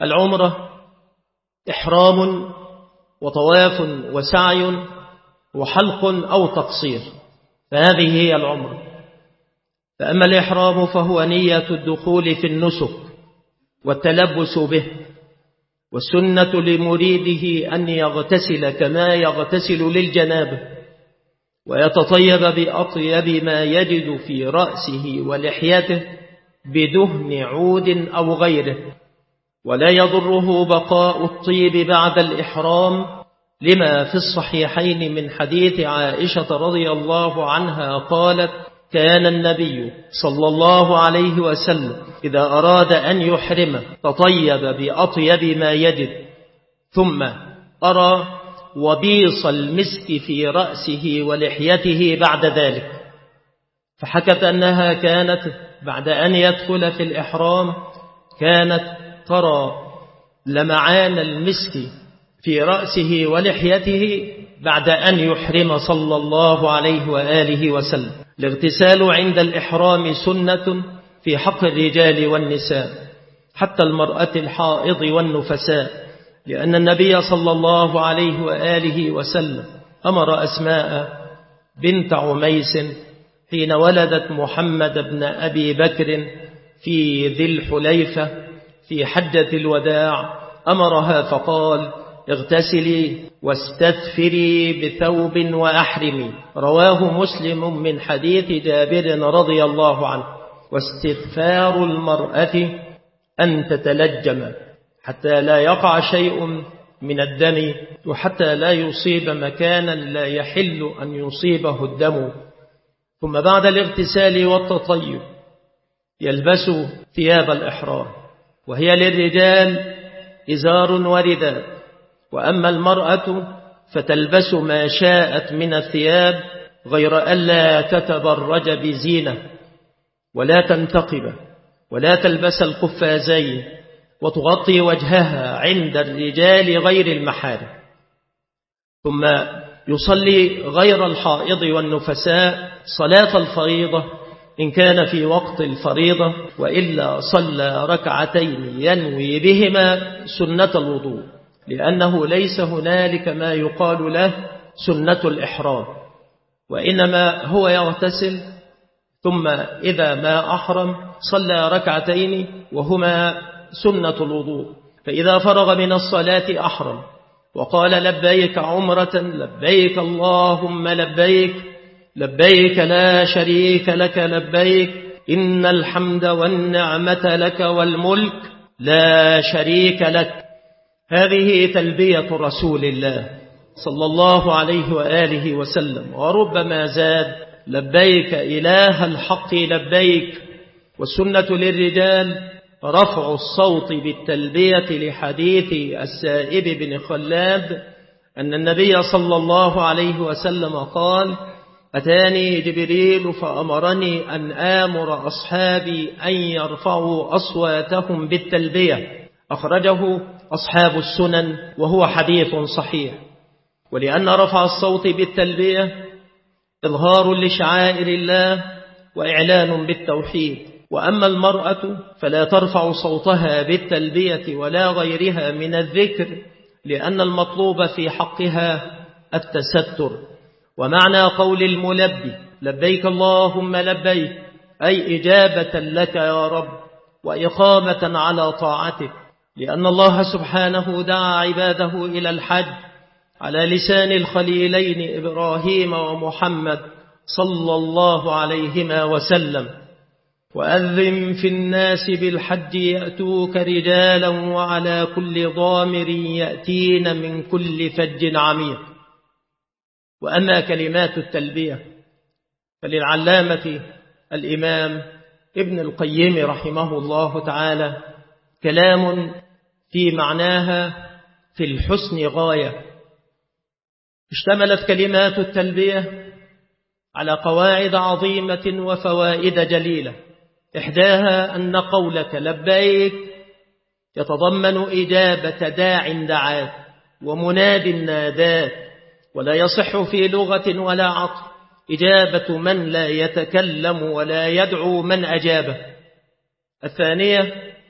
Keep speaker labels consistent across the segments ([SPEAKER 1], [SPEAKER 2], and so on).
[SPEAKER 1] العمرة إحرام وطواف وسعي وحلق أو تقصير، فهذه هي العمرة. فأما الإحرام فهو نية الدخول في النسك والتلبس به، والسنة لمريده أن يغتسل كما يغتسل للجنابة، ويتطيب بأطيب ما يجد في رأسه ولحيته بدهن عود أو غيره، ولا يضره بقاء الطيب بعد الإحرام، لما في الصحيحين من حديث عائشة رضي الله عنها قالت: كان النبي صلى الله عليه وسلم إذا أراد أن يحرم تطيب بأطيب ما يجد، ثم أرى وبيص المسك في رأسه ولحيته بعد ذلك. فحكت أنها كانت بعد أن يدخل في الإحرام كانت ترى لمعان المسك في رأسه ولحيته بعد أن يحرم صلى الله عليه وآله وسلم. الاغتسال عند الإحرام سنة في حق الرجال والنساء، حتى المرأة الحائض والنفساء، لأن النبي صلى الله عليه وآله وسلم أمر أسماء بنت عميس حين ولدت محمد بن أبي بكر في ذي الحليفة في حجة الوداع، أمرها فقال: اغتسلي واستثفري بثوب وأحرمي. رواه مسلم من حديث جابر رضي الله عنه. واستغفار المرأة أن تتلجم حتى لا يقع شيء من الدم، وحتى لا يصيب مكانا لا يحل أن يصيبه الدم. ثم بعد الاغتسال والتطيب يلبس ثياب الإحرام، وهي للرجال إزار ورداء، وأما المرأة فتلبس ما شاءت من الثياب، غير ألا تتبرج بزينة ولا تنتقب ولا تلبس القفازين، وتغطي وجهها عند الرجال غير المحارم. ثم يصلي غير الحائض والنفساء صلاة الفريضة إن كان في وقت الفريضة، وإلا صلى ركعتين ينوي بهما سنة الوضوء، لأنه ليس هنالك ما يقال له سنة الإحرام، وإنما هو يغتسل ثم إذا ما أحرم صلى ركعتين وهما سنة الوضوء. فإذا فرغ من الصلاة أحرم وقال: لبيك عمرة، لبيك اللهم لبيك، لبيك لا شريك لك لبيك، إن الحمد والنعمة لك والملك لا شريك لك. هذه تلبية رسول الله صلى الله عليه وآله وسلم. وربما زاد: لبيك إله الحق لبيك. والسنة للرجال رفع الصوت بالتلبية، لحديث السائب بن خلاد أن النبي صلى الله عليه وسلم قال: أتاني جبريل فأمرني أن آمر أصحابي أن يرفعوا أصواتهم بالتلبية. أخرجه أصحاب السنن وهو حديث صحيح. ولأن رفع الصوت بالتلبية إظهار لشعائر الله وإعلان بالتوحيد. وأما المرأة فلا ترفع صوتها بالتلبية ولا غيرها من الذكر، لأن المطلوب في حقها التستر. ومعنى قول الملبي: لبيك اللهم لبيك، أي إجابة لك يا رب وإقامة على طاعتك، لأن الله سبحانه دعا عباده إلى الحج على لسان الخليلين إبراهيم ومحمد صلى الله عليهما وسلم: وأذن في الناس بالحج يأتوك رجالا وعلى كل ضامر يأتين من كل فج عميق. وأما كلمات التلبية فللعلامة الإمام ابن القيم رحمه الله تعالى كلام في معناها في الحسن غاية. اشتملت كلمات التلبية على قواعد عظيمة وفوائد جليلة. إحداها أن قولك لبيك يتضمن إجابة داع دعاك ومناد ناداك، ولا يصح في لغة ولا عطف إجابة من لا يتكلم ولا يدعو من أجابه. الثانية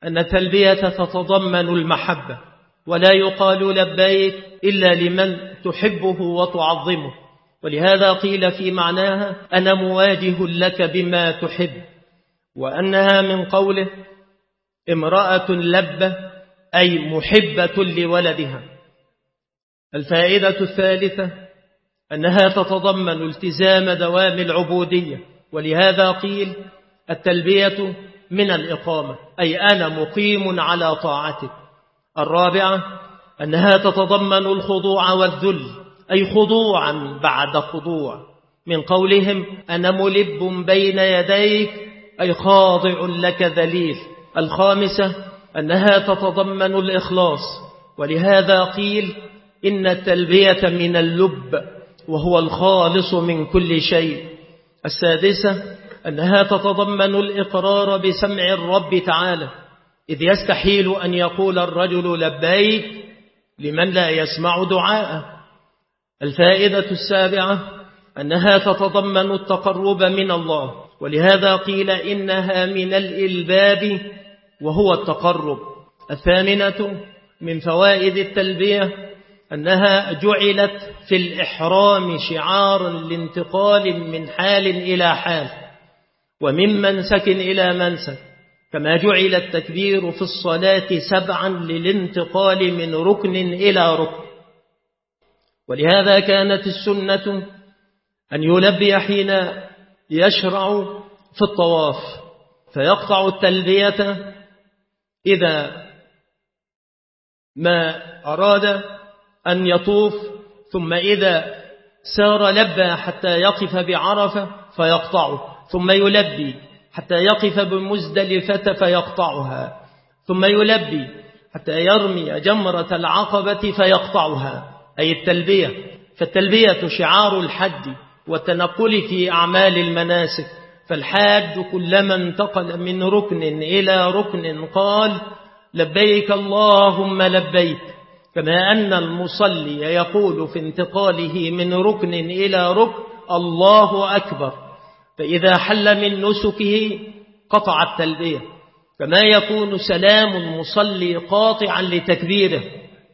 [SPEAKER 1] أن التلبية تتضمن المحبة، ولا يقال لبيك إلا لمن تحبه وتعظمه، ولهذا قيل في معناها أنا مواجه لك بما تحب، وأنها من قوله امرأة لبة أي محبة لولدها. الفائدة الثالثة أنها تتضمن التزام دوام العبودية، ولهذا قيل التلبية من الإقامة أي أنا مقيم على طاعتك. الرابعة أنها تتضمن الخضوع والذل أي خضوعا بعد خضوع، من قولهم أنا ملب بين يديك أي خاضع لك ذليل. الخامسة أنها تتضمن الإخلاص، ولهذا قيل إن التلبية من اللب وهو الخالص من كل شيء. السادسة أنها تتضمن الإقرار بسمع الرب تعالى، إذ يستحيل أن يقول الرجل لبيك لمن لا يسمع دعاءه. الفائدة السابعة أنها تتضمن التقرب من الله، ولهذا قيل إنها من الإلباب وهو التقرب. الثامنة من فوائد التلبية أنها جعلت في الإحرام شعارا لانتقال من حال إلى حال ومن منسك إلى منسك، كما جعل التكبير في الصلاة 7 للانتقال من ركن إلى ركن. ولهذا كانت السنة أن يلبي حين يشرع في الطواف، فيقطع التلبية إذا ما أراد أن يطوف، ثم إذا سار لبى حتى يقف بعرفة فيقطعه، ثم يلبي حتى يقف بمزدلفة فيقطعها، ثم يلبي حتى يرمي جمرة العقبة فيقطعها، أي التلبية. فالتلبية شعار الحج والتنقل في أعمال المناسك، فالحاج كلما انتقل من ركن إلى ركن قال لبيك اللهم لبيك، كما أن المصلي يقول في انتقاله من ركن إلى ركن الله أكبر، فإذا حل من نسكه قطع التلبية، كما يكون سلام المصلي قاطعا لتكبيره.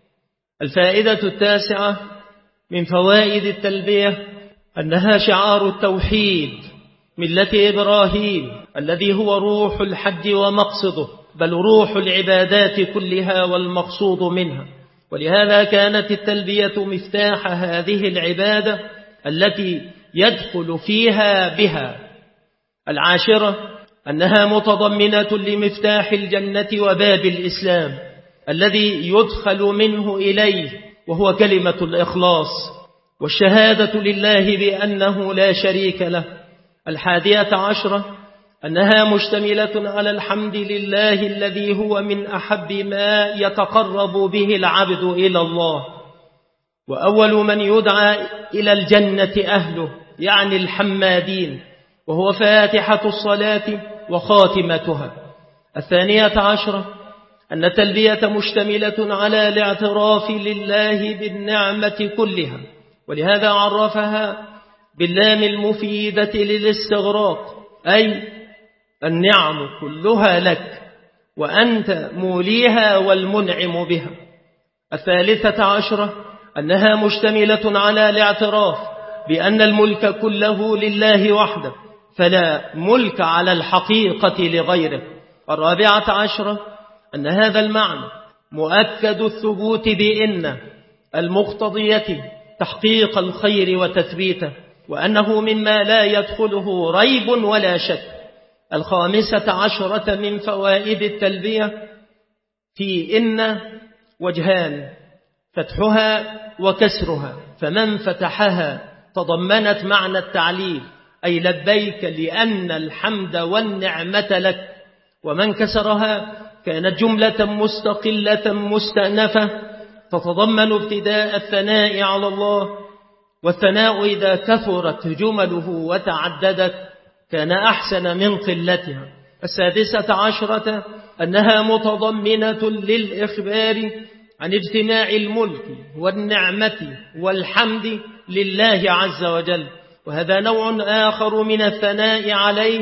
[SPEAKER 1] الفائدة التاسعة من فوائد التلبية أنها شعار التوحيد، ملة إبراهيم الذي هو روح الحج ومقصده، بل روح العبادات كلها والمقصود منها. ولهذا كانت التلبية مفتاح هذه العبادة التي يدخل فيها بها. العاشرة أنها متضمنة لمفتاح الجنة وباب الإسلام الذي يدخل منه إليه، وهو كلمة الإخلاص والشهادة لله بأنه لا شريك له. الحادية عشرة أنها مشتملة على الحمد لله الذي هو من أحب ما يتقرب به العبد إلى الله، وأول من يدعى إلى الجنة أهله يعني الحمادين، وهو فاتحة الصلاة وخاتمتها. الثانية عشرة أن التلبية مشتملة على الاعتراف لله بالنعمة كلها، ولهذا عرفها باللام المفيدة للاستغراق، أي النعم كلها لك وأنت موليها والمنعم بها. الثالثة عشرة أنها مشتملة على الاعتراف بأن الملك كله لله وحده، فلا ملك على الحقيقة لغيره. الرابعة عشرة أن هذا المعنى مؤكد الثبوت بإن المقتضية تحقيق الخير وتثبيته، وأنه مما لا يدخله ريب ولا شك. الخامسة عشرة من فوائد التلبية في إن وجهان، فتحها وكسرها، فمن فتحها تضمنت معنى التعليل أي لبيك لأن الحمد والنعمة لك، ومن كسرها كانت جملة مستقلة مستأنفة تتضمن ابتداء الثناء على الله، والثناء إذا كثرت جمله وتعددت كان أحسن من قلتها. السادسة عشرة أنها متضمنة للإخبار عن اجتماع الملك والنعمة والحمد لله عز وجل، وهذا نوع آخر من الثناء عليه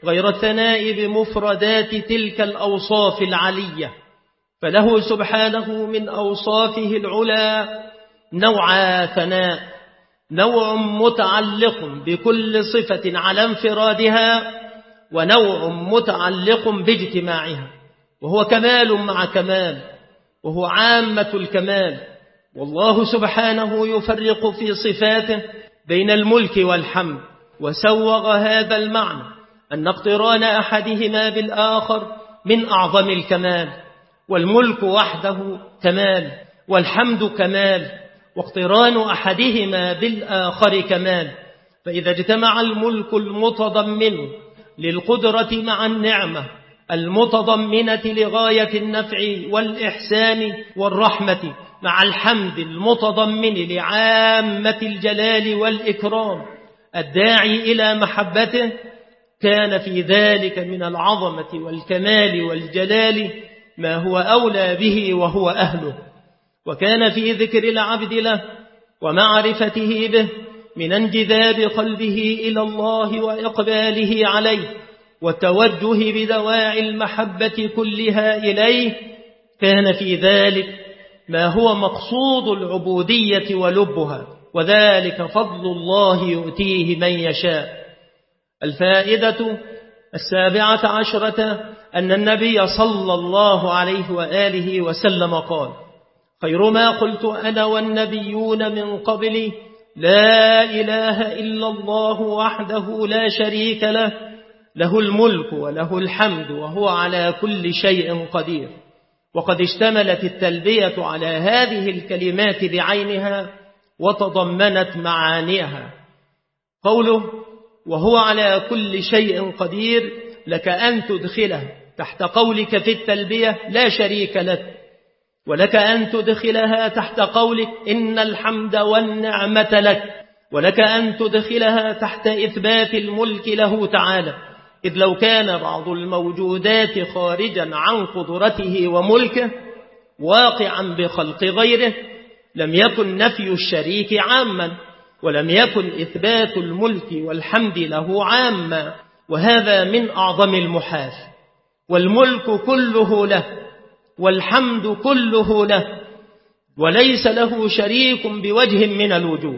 [SPEAKER 1] غير الثناء بمفردات تلك الأوصاف العلية، فله سبحانه من أوصافه العلا نوع ثناء، نوع متعلق بكل صفة على انفرادها، ونوع متعلق باجتماعها، وهو كمال مع كمال، وهو عامة الكمال. والله سبحانه يفرق في صفاته بين الملك والحمد، وسوغ هذا المعنى أن اقتران أحدهما بالآخر من أعظم الكمال، والملك وحده كمال والحمد كمال، واقتران أحدهما بالآخر كمال. فإذا اجتمع الملك المتضمن للقدرة مع النعمة المتضمنة لغاية النفع والإحسان والرحمة مع الحمد المتضمن لعامة الجلال والإكرام الداعي إلى محبته، كان في ذلك من العظمة والكمال والجلال ما هو أولى به وهو أهله. وكان في ذكر العبد له ومعرفته به من انجذاب قلبه إلى الله وإقباله عليه والتوجه بدواعي المحبة كلها إليه، كان في ذلك ما هو مقصود العبودية ولبها، وذلك فضل الله يؤتيه من يشاء. الفائدة 17 أن النبي صلى الله عليه وآله وسلم قال: خير ما قلت أنا والنبيون من قبلي لا إله إلا الله وحده لا شريك له، له الملك وله الحمد وهو على كل شيء قدير. وقد اشتملت التلبية على هذه الكلمات بعينها وتضمنت معانيها. قوله وهو على كل شيء قدير لك أن تدخله تحت قولك في التلبية لا شريك لك، ولك أن تدخلها تحت قولك إن الحمد والنعمة لك، ولك أن تدخلها تحت إثبات الملك له تعالى، إذ لو كان بعض الموجودات خارجا عن قدرته وملكه واقعا بخلق غيره لم يكن نفي الشريك عاما، ولم يكن إثبات الملك والحمد له عاما، وهذا من أعظم المحال. والملك كله له والحمد كله له، وليس له شريك بوجه من الوجوه.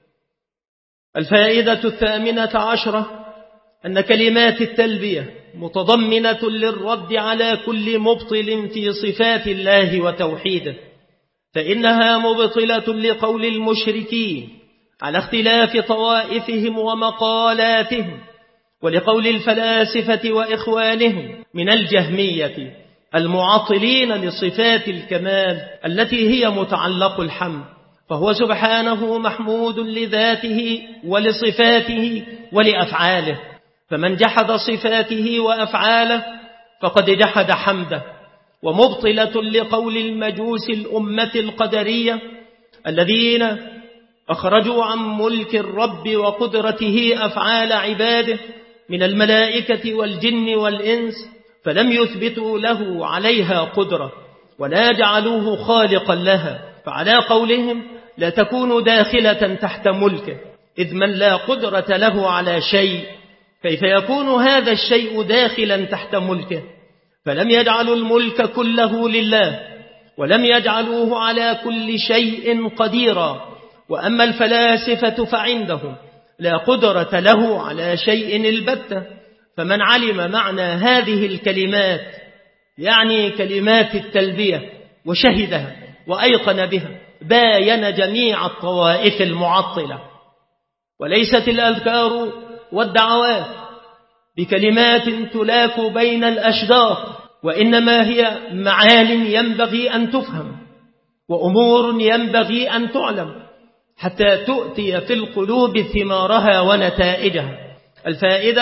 [SPEAKER 1] الفائدة 18 أن كلمات التلبية متضمنة للرد على كل مبطل في صفات الله وتوحيده، فإنها مبطلة لقول المشركين على اختلاف طوائفهم ومقالاتهم، ولقول الفلاسفة وإخوانهم من الجهمية المعطلين لصفات الكمال التي هي متعلق الحمد، فهو سبحانه محمود لذاته ولصفاته ولأفعاله، فمن جحد صفاته وأفعاله فقد جحد حمده. ومبطلة لقول المجوس الأمة القدرية الذين أخرجوا عن ملك الرب وقدرته أفعال عباده من الملائكة والجن والإنس، فلم يثبتوا له عليها قدرة ولا جعلوه خالقا لها، فعلى قولهم لا تكون داخلة تحت ملكه، إذ من لا قدرة له على شيء كيف يكون هذا الشيء داخلا تحت ملكه؟ فلم يجعلوا الملك كله لله، ولم يجعلوه على كل شيء قديرا. وأما الفلاسفة فعندهم لا قدرة له على شيء البتة. فمن علم معنى هذه الكلمات يعني كلمات التلبية وشهدها وأيقن بها باين جميع الطوائف المعطلة. وليست الأذكار والدعوات بكلمات تلاك بين الأشجار، وإنما هي معان ينبغي أن تفهم وأمور ينبغي أن تعلم حتى تؤتي في القلوب ثمارها ونتائجها. الفائدة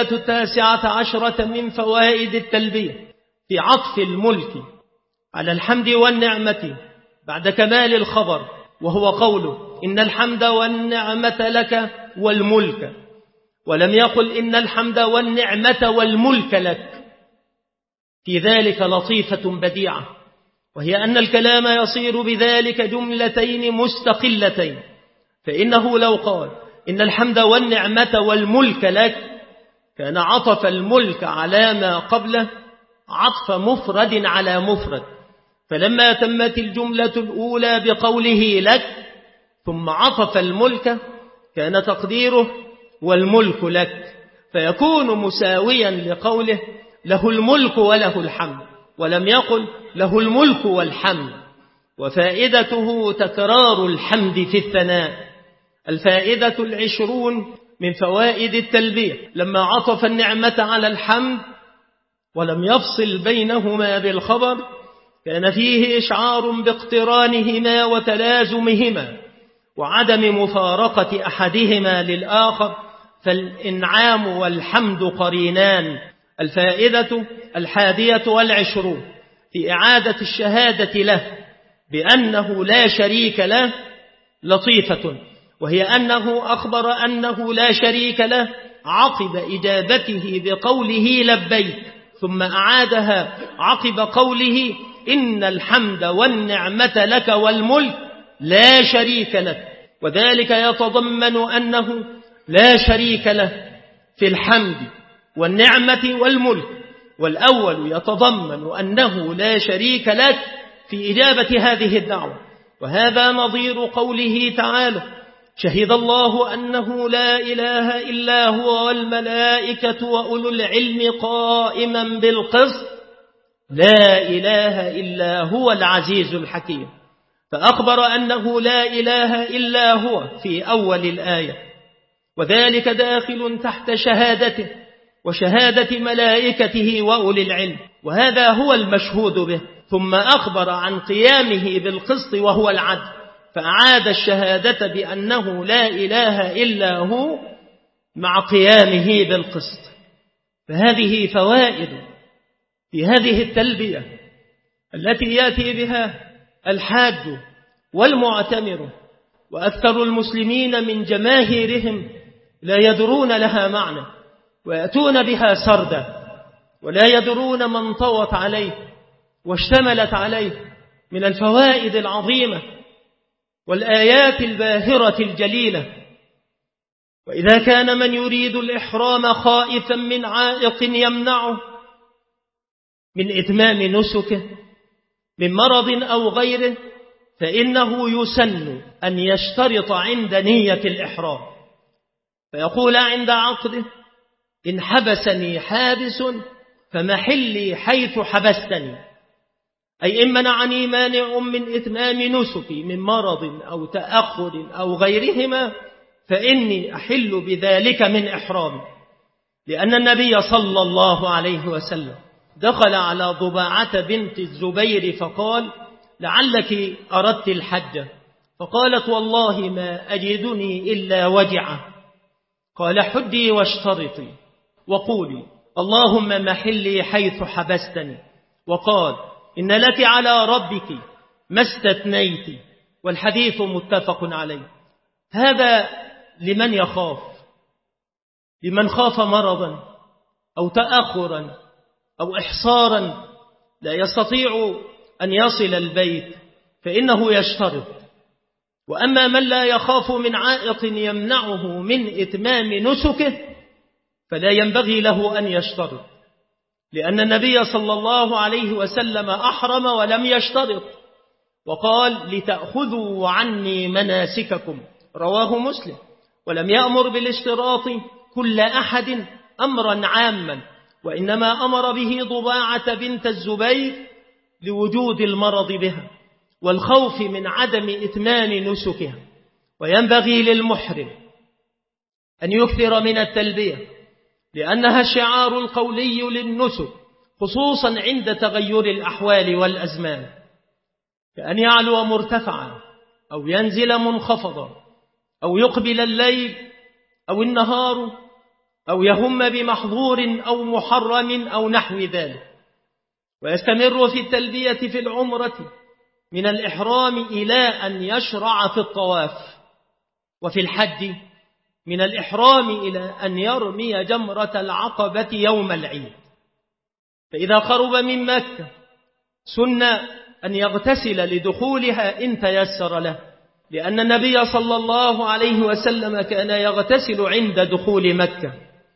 [SPEAKER 1] 19 من فوائد التلبية في عطف الملك على الحمد والنعمة بعد كمال الخبر، وهو قوله إن الحمد والنعمة لك والملك، ولم يقل إن الحمد والنعمة والملك لك. في ذلك لطيفة بديعة، وهي أن الكلام يصير بذلك جملتين مستقلتين، فإنه لو قال إن الحمد والنعمة والملك لك كان عطف الملك على ما قبله عطف مفرد على مفرد، فلما تمت الجملة الأولى بقوله لك ثم عطف الملك كان تقديره والملك لك، فيكون مساويا لقوله له الملك وله الحمد، ولم يقل له الملك والحمد. وفائدته تكرار الحمد في الثناء. الفائدة 20 من فوائد التلبية لما عطف النعمة على الحمد ولم يفصل بينهما بالخبر كان فيه إشعار باقترانهما وتلازمهما وعدم مفارقة أحدهما للآخر، فالإنعام والحمد قرينان. الفائدة 21 في إعادة الشهادة له بأنه لا شريك له لطيفة، وهي أنه أخبر أنه لا شريك له عقب إجابته بقوله لبيك، ثم أعادها عقب قوله إن الحمد والنعمة لك والملك لا شريك لك، وذلك يتضمن أنه لا شريك له في الحمد والنعمة والملك، والأول يتضمن أنه لا شريك لك في إجابة هذه الدعوة. وهذا نظير قوله تعالى شهد الله أنه لا إله إلا هو والملائكة وأولو العلم قائما بالقسط لا إله إلا هو العزيز الحكيم، فأخبر أنه لا إله إلا هو في أول الآية، وذلك داخل تحت شهادته وشهادة ملائكته وأولي العلم، وهذا هو المشهود به. ثم أخبر عن قيامه بالقسط وهو العدل، فأعاد الشهادة بأنه لا إله إلا هو مع قيامه بالقسط. فهذه فوائد في هذه التلبية التي يأتي بها الحاج والمعتمر، وأكثر المسلمين من جماهيرهم لا يدرون لها معنى ويأتون بها سردا ولا يدرون ما انطوت عليه واشتملت عليه من الفوائد العظيمة والآيات الباهرة الجليلة. وإذا كان من يريد الإحرام خائفا من عائق يمنعه من إتمام نسكه من مرض أو غيره فإنه يسن أن يشترط عند نية الإحرام، فيقول عند عقده إن حبسني حابس فمحلي حيث حبستني، أي إن منعني مانع من إتمام نسكي من مرض أو تأخر أو غيرهما فإني أحل بذلك من إحرامي. لأن النبي صلى الله عليه وسلم دخل على ضباعة بنت الزبير فقال لعلك أردت الحج، فقالت والله ما أجدني إلا وجعه. قال حجي واشترطي وقولي اللهم محلي حيث حبستني، وقال إن لك على ربك ما استثنيت، والحديث متفق عليه. هذا لمن يخاف، لمن خاف مرضا أو تأخرا أو إحصارا لا يستطيع أن يصل البيت فإنه يشترط. وأما من لا يخاف من عائق يمنعه من إتمام نسكه فلا ينبغي له أن يشترط، لأن النبي صلى الله عليه وسلم أحرم ولم يشترط، وقال لتأخذوا عني مناسككم، رواه مسلم، ولم يأمر بالاشتراط كل أحد أمرا عاما، وإنما أمر به ضباعة بنت الزبير لوجود المرض بها والخوف من عدم إتمام نسكها. وينبغي للمحرم أن يكثر من التلبية لأنها الشعار القولي للنسك، خصوصا عند تغير الأحوال والأزمان، كأن يعلو مرتفعا أو ينزل منخفضا أو يقبل الليل أو النهار أو يهم بمحظور أو محرم أو نحو ذلك. ويستمر في التلبية في العمرة من الإحرام إلى أن يشرع في الطواف، وفي الحج من الإحرام إلى أن يرمي جمرة العقبة يوم العيد. فإذا قرب من مكة سن أن يغتسل لدخولها إن تيسر له، لأن النبي صلى الله عليه وسلم كان يغتسل عند دخول مكة.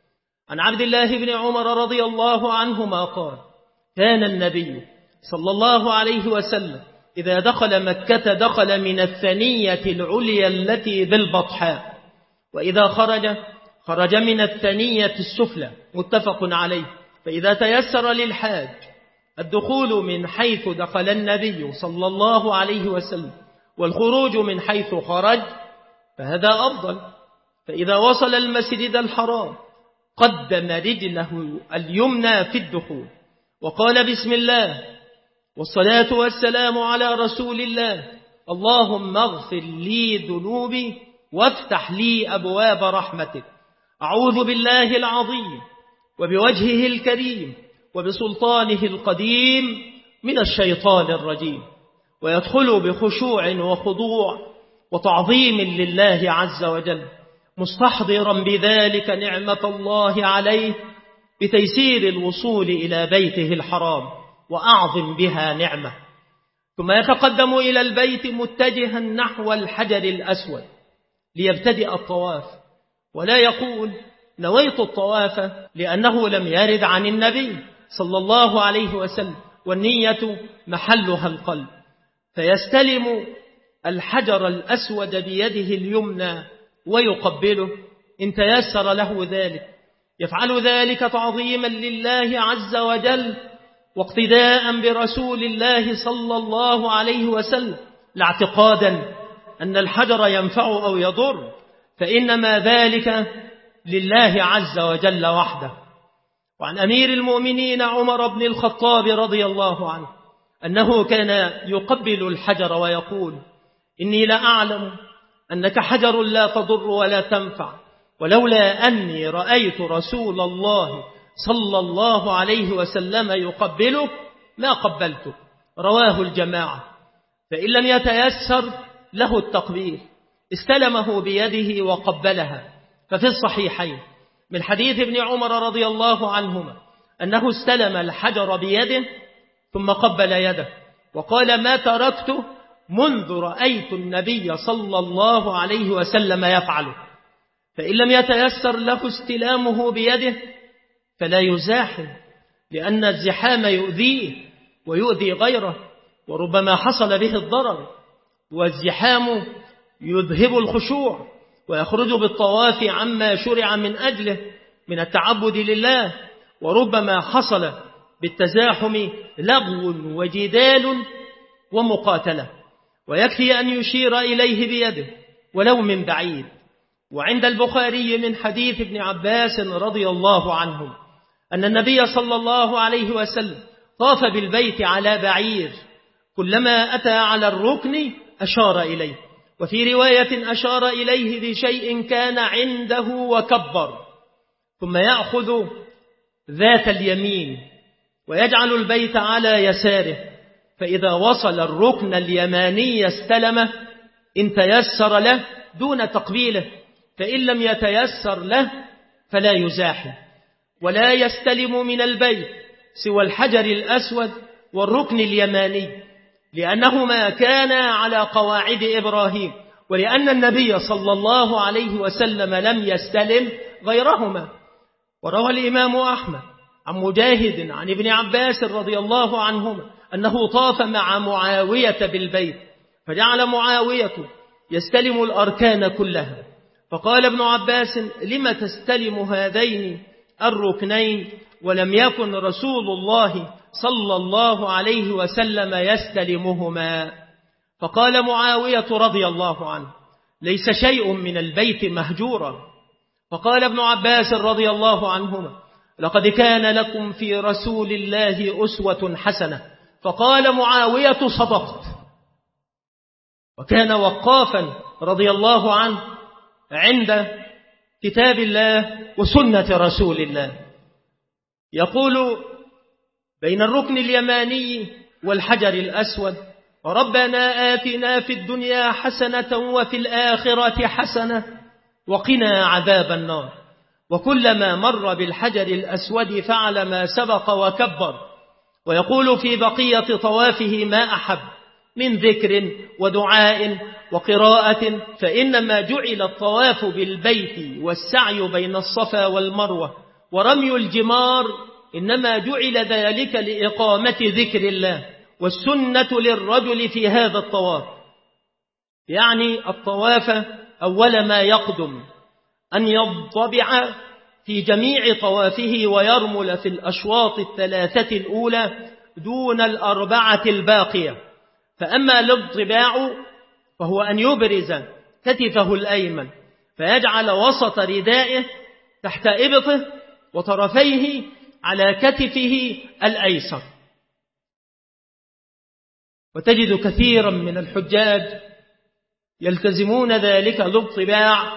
[SPEAKER 1] عن عبد الله بن عمر رضي الله عنهما قال: كان النبي صلى الله عليه وسلم إذا دخل مكة دخل من الثنية العليا التي بالبطحاء، وإذا خرج من الثنية السفلى، متفق عليه. فإذا تيسر للحاج الدخول من حيث دخل النبي صلى الله عليه وسلم والخروج من حيث خرج فهذا أفضل. فإذا وصل المسجد الحرام قدم رجله اليمنى في الدخول وقال: بسم الله والصلاة والسلام على رسول الله، اللهم اغفر لي ذنوبي وافتح لي أبواب رحمتك، أعوذ بالله العظيم وبوجهه الكريم وبسلطانه القديم من الشيطان الرجيم. ويدخل بخشوع وخضوع وتعظيم لله عز وجل، مستحضرا بذلك نعمة الله عليه بتيسير الوصول إلى بيته الحرام وأعظم بها نعمة. ثم يتقدم إلى البيت متجها نحو الحجر الأسود ليبتدئ الطواف، ولا يقول نويت الطواف لأنه لم يرد عن النبي صلى الله عليه وسلم، والنية محلها القلب. فيستلم الحجر الأسود بيده اليمنى ويقبله إن تيسر له ذلك، يفعل ذلك تعظيما لله عز وجل واقتداء برسول الله صلى الله عليه وسلم، لا اعتقادا أن الحجر ينفع أو يضر، فإنما ذلك لله عز وجل وحده. وعن أمير المؤمنين عمر بن الخطاب رضي الله عنه أنه كان يقبل الحجر ويقول: إني لأعلم أنك حجر لا تضر ولا تنفع، ولولا أني رأيت رسول الله صلى الله عليه وسلم يقبله ما قبلته. رواه الجماعة. فإن لم يتيسر له التقبيل استلمه بيده وقبلها. ففي الصحيحين من حديث ابن عمر رضي الله عنهما أنه استلم الحجر بيده ثم قبل يده وقال: ما تركته منذ رأيت النبي صلى الله عليه وسلم يفعله. فإن لم يتيسر له استلامه بيده فلا يزاحم، لأن الزحام يؤذيه ويؤذي غيره وربما حصل به الضرر، والزحام يذهب الخشوع ويخرج بالطواف عما شرع من أجله من التعبد لله، وربما حصل بالتزاحم لغو وجدال ومقاتلة، ويكفي أن يشير إليه بيده ولو من بعيد. وعند البخاري من حديث ابن عباس رضي الله عنه أن النبي صلى الله عليه وسلم طاف بالبيت على بعير، كلما أتى على الركن أشار إليه، وفي رواية أشار إليه بشيء كان عنده وكبر، ثم يأخذ ذات اليمين ويجعل البيت على يساره، فإذا وصل الركن اليماني استلمه إن تيسر له دون تقبيله، فإن لم يتيسر له فلا يزاحم، ولا يستلم من البيت سوى الحجر الأسود والركن اليماني، لأنهما كانا على قواعد إبراهيم، ولأن النبي صلى الله عليه وسلم لم يستلم غيرهما. وروى الإمام أحمد عن مجاهد عن ابن عباس رضي الله عنهما أنه طاف مع معاوية بالبيت، فجعل معاوية يستلم الأركان كلها، فقال ابن عباس: لم تستلم هذين الركنين ولم يكن رسول الله صلى الله عليه وسلم يستلمهما؟ فقال معاوية رضي الله عنه: ليس شيء من البيت مهجورا. فقال ابن عباس رضي الله عنهما: لقد كان لكم في رسول الله أسوة حسنة. فقال معاوية: صدقت. وكان وقافا رضي الله عنه عند كتاب الله وسنة رسول الله، يقول بين الركن اليماني والحجر الأسود: ربنا آتنا في الدنيا حسنة وفي الآخرة حسنة وقنا عذاب النار. وكلما مر بالحجر الأسود فعل ما سبق وكبر، ويقول في بقية طوافه ما أحب من ذكر ودعاء وقراءة، فإنما جعل الطواف بالبيت والسعي بين الصفا والمروة ورمي الجمار إنما جعل ذلك لإقامة ذكر الله، والسنة للرجل في هذا الطواف يعني الطواف أول ما يقدم أن يضطبع في جميع طوافه ويرمل في الأشواط الثلاثة الأولى دون الأربعة الباقية. فأما الاضطباع فهو أن يبرز كتفه الأيمن فيجعل وسط ردائه تحت إبطه وطرفيه على كتفه الأيسر. وتجد كثيرا من الحجاج يلتزمون ذلك الاضطباع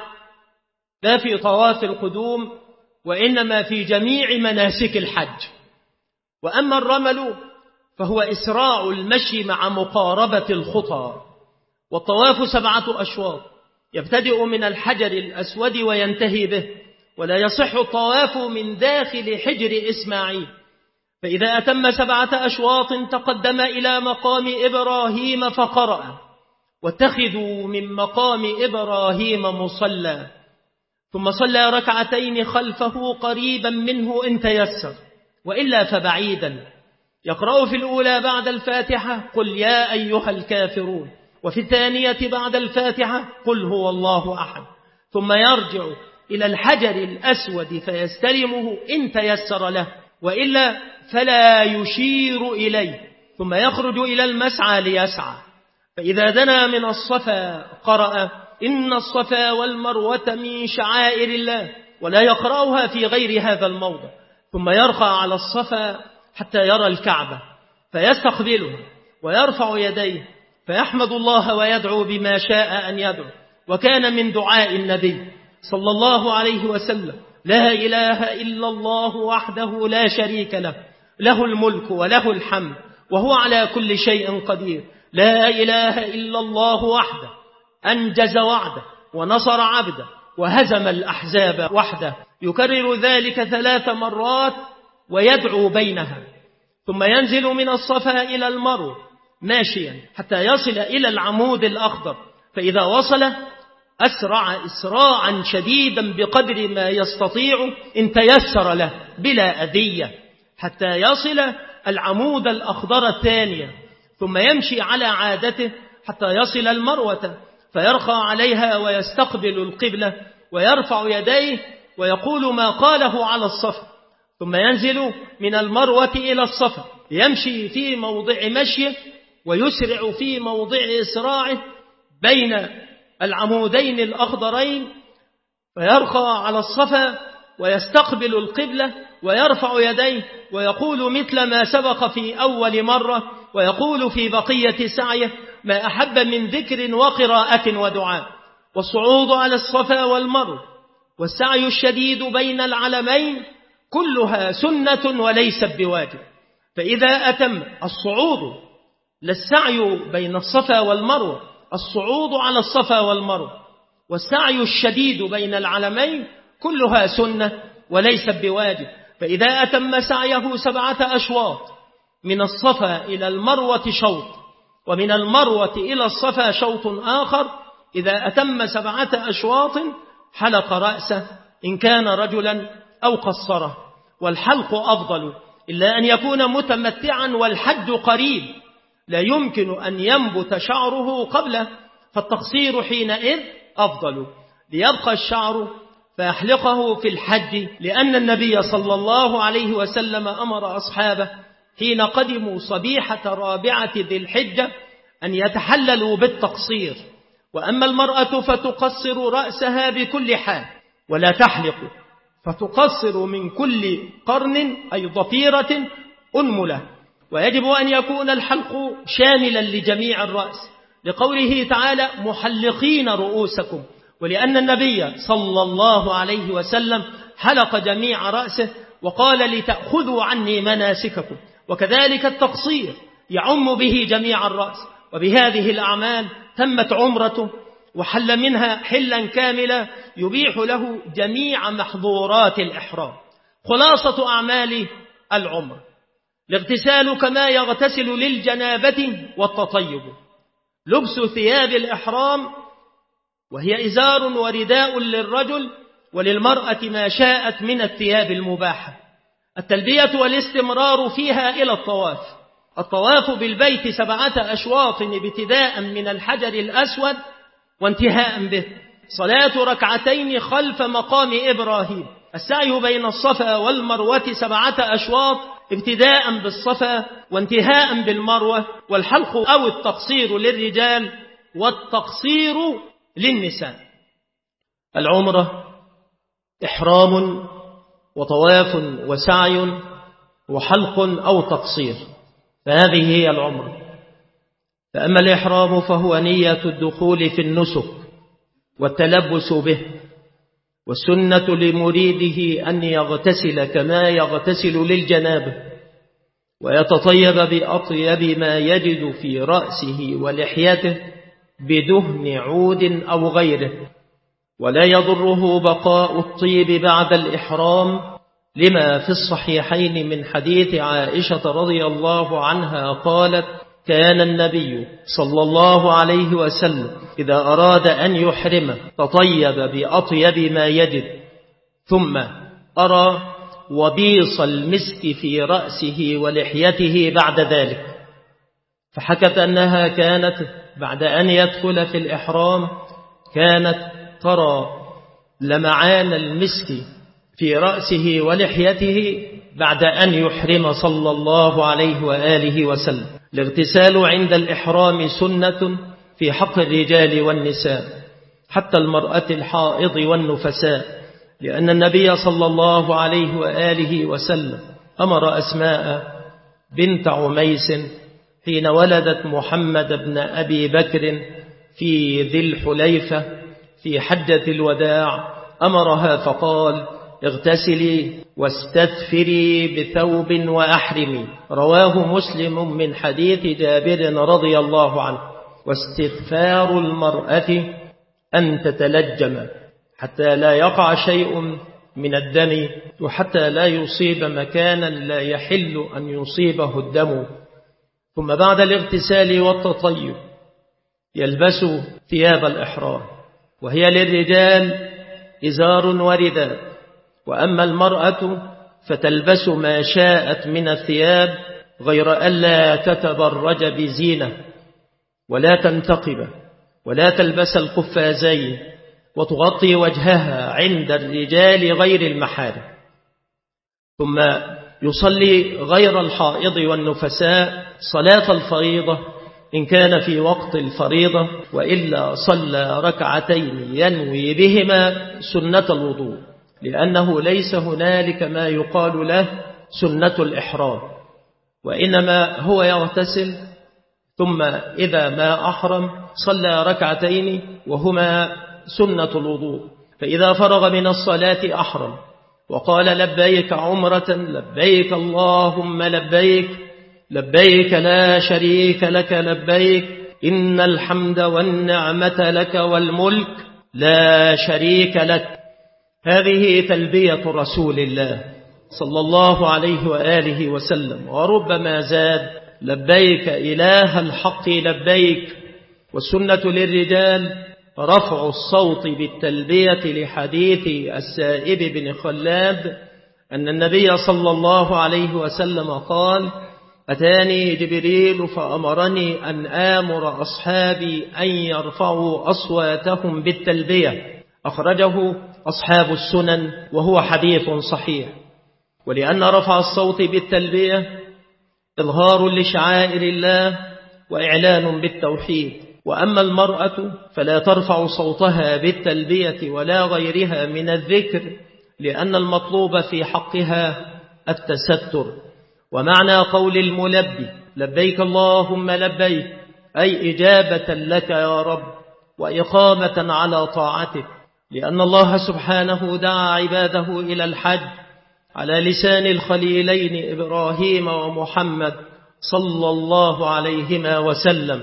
[SPEAKER 1] لا في طواف القدوم وإنما في جميع مناسك الحج. وأما الرمل فهو إسراع المشي مع مقاربة الخطى. والطواف 7 أشواط يبتدئ من الحجر الأسود وينتهي به، ولا يصح الطواف من داخل حجر إسماعيل. فإذا أتم 7 أشواط تقدم إلى مقام إبراهيم فقرأ: واتخذوا من مقام إبراهيم مصلى، ثم صلى ركعتين خلفه قريبا منه إن تيسر، وإلا فبعيدا. يقرأ في الأولى بعد الفاتحة قل يا أيها الكافرون، وفي الثانية بعد الفاتحة قل هو الله أحد، ثم يرجع إلى الحجر الأسود فيستلمه إن تيسر له، وإلا فلا يشير إليه، ثم يخرج إلى المسعى ليسعى. فإذا دنا من الصفا قرأ: إن الصفا والمروة من شعائر الله، ولا يقرأها في غير هذا الموضع. ثم يرقى على الصفا حتى يرى الكعبة فيستقبلها ويرفع يديه فيحمد الله ويدعو بما شاء أن يدعو. وكان من دعاء النبي صلى الله عليه وسلم: لا إله إلا الله وحده لا شريك له، له الملك وله الحمد وهو على كل شيء قدير. لا إله إلا الله وحده أنجز وعده ونصر عبده وهزم الأحزاب وحده. يكرر ذلك 3 مرات ويدعو بينها، ثم ينزل من الصفا إلى المروة ماشيا حتى يصل إلى العمود الأخضر، فإذا وصل أسرع إسراعا شديدا بقدر ما يستطيع إن تيسر له بلا أذية حتى يصل العمود الأخضر الثانية، ثم يمشي على عادته حتى يصل المروة فيرقى عليها ويستقبل القبلة ويرفع يديه ويقول ما قاله على الصفا، ثم ينزل من المروة إلى الصفا يمشي في موضع مشيه ويسرع في موضع إسراعه بين العمودين الأخضرين، فيرقى على الصفا ويستقبل القبلة ويرفع يديه ويقول مثل ما سبق في أول مرة، ويقول في بقية سعيه ما أحب من ذكر وقراءة ودعاء. والصعود على الصفا والمروة والسعي الشديد بين العلمين كلها سنة وليست بواجب. فإذا أتم الصعود للسعي بين الصفا والمروة، الصعود على الصفا والمروة والسعي الشديد بين العلمين كلها سنة وليست بواجب. فإذا أتم سعيه 7 أشواط من الصفا إلى المروة شوط، ومن المروة إلى الصفا شوط آخر، إذا أتم 7 أشواط حلق رأسه إن كان رجلا أو قصره، والحلق أفضل إلا أن يكون متمتعا والحج قريب لا يمكن أن ينبت شعره قبله، فالتقصير حينئذ أفضل، ليبقى الشعر فيحلقه في الحج، لأن النبي صلى الله عليه وسلم أمر أصحابه حين قدموا صبيحة 4 ذي الحجة أن يتحللوا بالتقصير. وأما المرأة فتقصر رأسها بكل حال ولا تحلق، فتقصر من كل قرن أي ضفيرة أنملة. ويجب أن يكون الحلق شاملا لجميع الرأس، لقوله تعالى محلقين رؤوسكم، ولأن النبي صلى الله عليه وسلم حلق جميع رأسه وقال لتأخذوا عني مناسككم. وكذلك التقصير يعم به جميع الرأس، وبهذه الأعمال تمت عمرته وحل منها حلا كاملا يبيح له جميع محظورات الإحرام. خلاصة أعمال العمر: الاغتسال كما يغتسل للجنابة والتطيب، لبس ثياب الإحرام وهي إزار ورداء للرجل وللمرأة ما شاءت من الثياب المباحة. التلبية والاستمرار فيها إلى الطواف بالبيت 7 أشواط ابتداء من الحجر الأسود وانتهاء به، صلاة ركعتين خلف مقام إبراهيم، السعي بين الصفا والمروة 7 أشواط ابتداء بالصفا وانتهاء بالمروة، والحلق أو التقصير للرجال والتقصير للنساء. العمرة إحرام وطواف وسعي وحلق أو تقصير، فهذه هي العمرة. فأما الإحرام فهو نية الدخول في النسك والتلبس به، والسنة لمريده أن يغتسل كما يغتسل للجنابة، ويتطيب بأطيب ما يجد في رأسه ولحيته بدهن عود أو غيره، ولا يضره بقاء الطيب بعد الإحرام، لما في الصحيحين من حديث عائشة رضي الله عنها قالت: كان النبي صلى الله عليه وسلم إذا أراد أن يحرم تطيب بأطيب ما يجد، ثم أرى وبيص المسك في رأسه ولحيته بعد ذلك. فحكت أنها كانت بعد أن يدخل في الإحرام كانت ترى لمعان المسك في رأسه ولحيته بعد أن يحرم صلى الله عليه وآله وسلم. الاغتسال عند الإحرام سنة في حق الرجال والنساء، حتى المرأة الحائض والنفساء، لأن النبي صلى الله عليه وآله وسلم أمر أسماء بنت عميس حين ولدت محمد بن أبي بكر في ذي الحليفة في حجة الوداع، أمرها فقال: اغتسلي واستثفري بثوب وأحرمي. رواه مسلم من حديث جابر رضي الله عنه. واستثفار المرأة أن تتلجم حتى لا يقع شيء من الدم، وحتى لا يصيب مكانا لا يحل أن يصيبه الدم. ثم بعد الاغتسال والتطيب يلبس ثياب الإحرام، وهي للرجال إزار ورداء، وأما المرأة فتلبس ما شاءت من الثياب، غير ألا تتبرج بزينة ولا تنتقب ولا تلبس القفازين، وتغطي وجهها عند الرجال غير المحارم. ثم يصلي غير الحائض والنفساء صلاة الفريضة إن كان في وقت الفريضة، وإلا صلى ركعتين ينوي بهما سنة الوضوء، لأنه ليس هنالك ما يقال له سنة الإحرام، وإنما هو يغتسل ثم إذا ما أحرم صلى ركعتين وهما سنة الوضوء. فإذا فرغ من الصلاة أحرم وقال: لبيك عمرة، لبيك اللهم لبيك، لبيك لا شريك لك لبيك، إن الحمد والنعمة لك والملك لا شريك لك. هذه تلبية رسول الله صلى الله عليه وآله وسلم. وربما زاد: لبيك إله الحق لبيك. والسنة للرجال رفع الصوت بالتلبية لحديث السائب بن خلاد أن النبي صلى الله عليه وسلم قال: أتاني جبريل فأمرني أن آمر أصحابي أن يرفعوا أصواتهم بالتلبية. أخرجه أصحاب السنن وهو حديث صحيح. ولأن رفع الصوت بالتلبية إظهار لشعائر الله وإعلان بالتوحيد. وأما المرأة فلا ترفع صوتها بالتلبية ولا غيرها من الذكر، لأن المطلوب في حقها التستر. ومعنى قول الملبي: لبيك اللهم لبيك، أي إجابة لك يا رب وإقامة على طاعتك، لأن الله سبحانه دعا عباده إلى الحج على لسان الخليلين إبراهيم ومحمد صلى الله عليهما وسلم: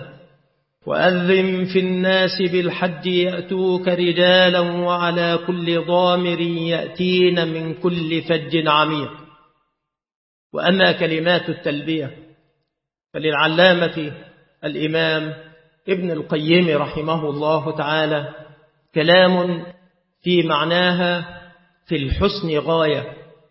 [SPEAKER 1] وأذن في الناس بالحج يأتوك رجالا وعلى كل ضامر يأتين من كل فج عميق. وأما كلمات التلبية فللعلامة الإمام ابن القيم رحمه الله تعالى كلام في معناها في الحسن غاية.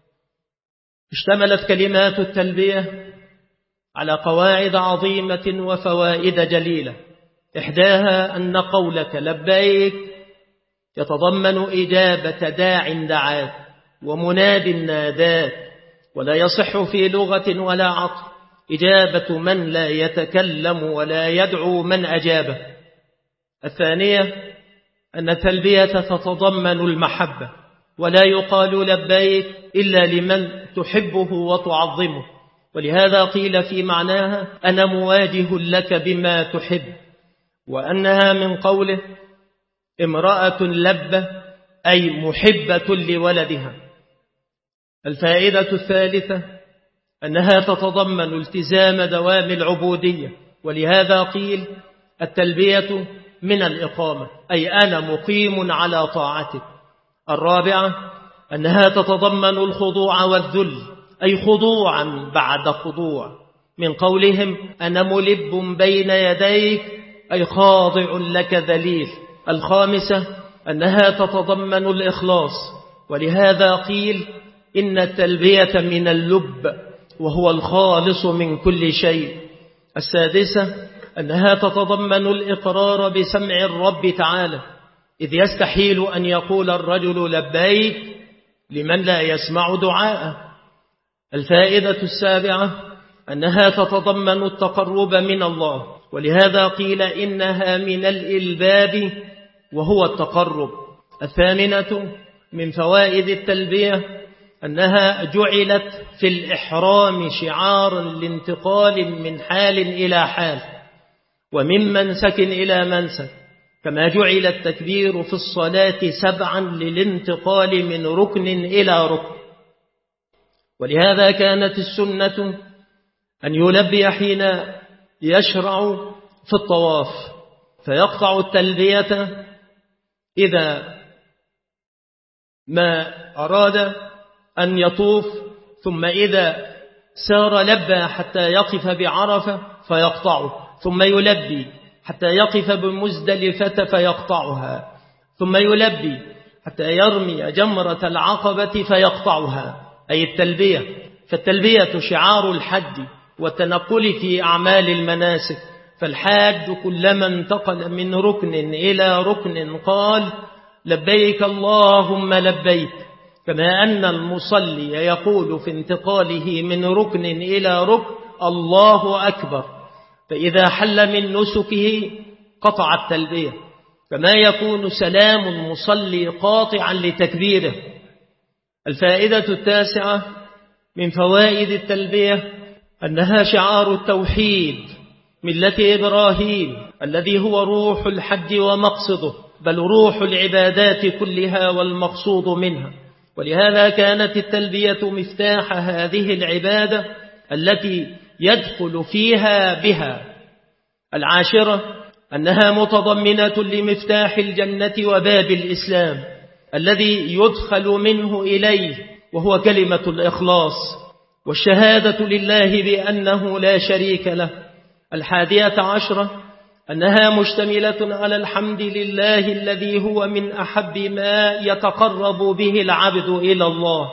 [SPEAKER 1] اشتملت كلمات التلبية على قواعد عظيمة وفوائد جليلة، إحداها أن قولك لبيك يتضمن إجابة داع دعاك ومناد ناداك، ولا يصح في لغة ولا عقل إجابة من لا يتكلم ولا يدعو من أجابه. الثانية أن التلبية تتضمن المحبة، ولا يقال لبيك إلا لمن تحبه وتعظمه، ولهذا قيل في معناها أنا مواجه لك بما تحب، وأنها من قوله امرأة لبة أي محبة لولدها. الفائدة الثالثة أنها تتضمن التزام دوام العبودية، ولهذا قيل التلبية من الإقامة أي أنا مقيم على طاعتك. الرابعة أنها تتضمن الخضوع والذل أي خضوعا بعد خضوع، من قولهم أنا ملب بين يديك أي خاضع لك ذليل. الخامسة أنها تتضمن الإخلاص، ولهذا قيل إن التلبية من اللب وهو الخالص من كل شيء. السادسة أنها تتضمن الإقرار بسمع الرب تعالى، إذ يستحيل أن يقول الرجل لبيك لمن لا يسمع دعاءه. الفائدة السابعة أنها تتضمن التقرب من الله، ولهذا قيل إنها من الإلباب وهو التقرب. الثامنة من فوائد التلبية أنها جعلت في الإحرام شعارا لانتقال من حال إلى حال ومن منسك إلى منسك، كما جعل التكبير في الصلاة 7 للانتقال من ركن إلى ركن. ولهذا كانت السنة أن يلبي حين يشرع في الطواف، فيقطع التلبية إذا ما أراد أن يطوف، ثم إذا سار لبى حتى يقف بعرفة فيقطعه، ثم يلبي حتى يقف بمزدلفة فيقطعها، ثم يلبي حتى يرمي جمرة العقبة فيقطعها، أي التلبية. فالتلبية شعار الحج والتنقل في أعمال المناسك، فالحاج كلما انتقل من ركن إلى ركن قال لبيك اللهم لبيك، كما أن المصلي يقول في انتقاله من ركن إلى ركن الله أكبر، فإذا حل من نسكه قطع التلبية، كما يكون سلام المصلي قاطعا لتكبيره. الفائدة التاسعة من فوائد التلبية أنها شعار التوحيد، ملة إبراهيم الذي هو روح الحج ومقصده، بل روح العبادات كلها والمقصود منها. ولهذا كانت التلبية مفتاح هذه العبادة التي يدخل فيها بها. العاشرة أنها متضمنة لمفتاح الجنة وباب الإسلام الذي يدخل منه إليه، وهو كلمة الإخلاص والشهادة لله بأنه لا شريك له. الحادية عشرة أنها مشتملة على الحمد لله الذي هو من أحب ما يتقرب به العبد إلى الله،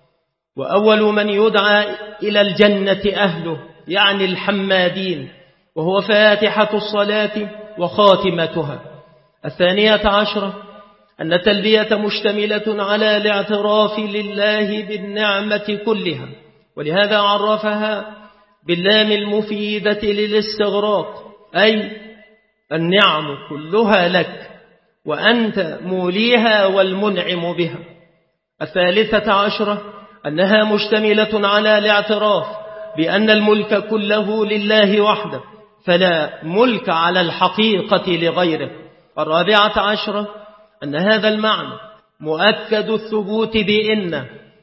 [SPEAKER 1] وأول من يدعى إلى الجنة أهله يعني الحمادين، وهو فاتحة الصلاة وخاتمتها. الثانية عشرة أن التلبية مشتملة على الاعتراف لله بالنعمة كلها، ولهذا عرفها باللام المفيدة للاستغراق، أي النعم كلها لك وأنت موليها والمنعم بها. الثالثة عشرة أنها مشتملة على الاعتراف بأن الملك كله لله وحده، فلا ملك على الحقيقة لغيره. الرابعة عشرة أن هذا المعنى مؤكد الثبوت بإن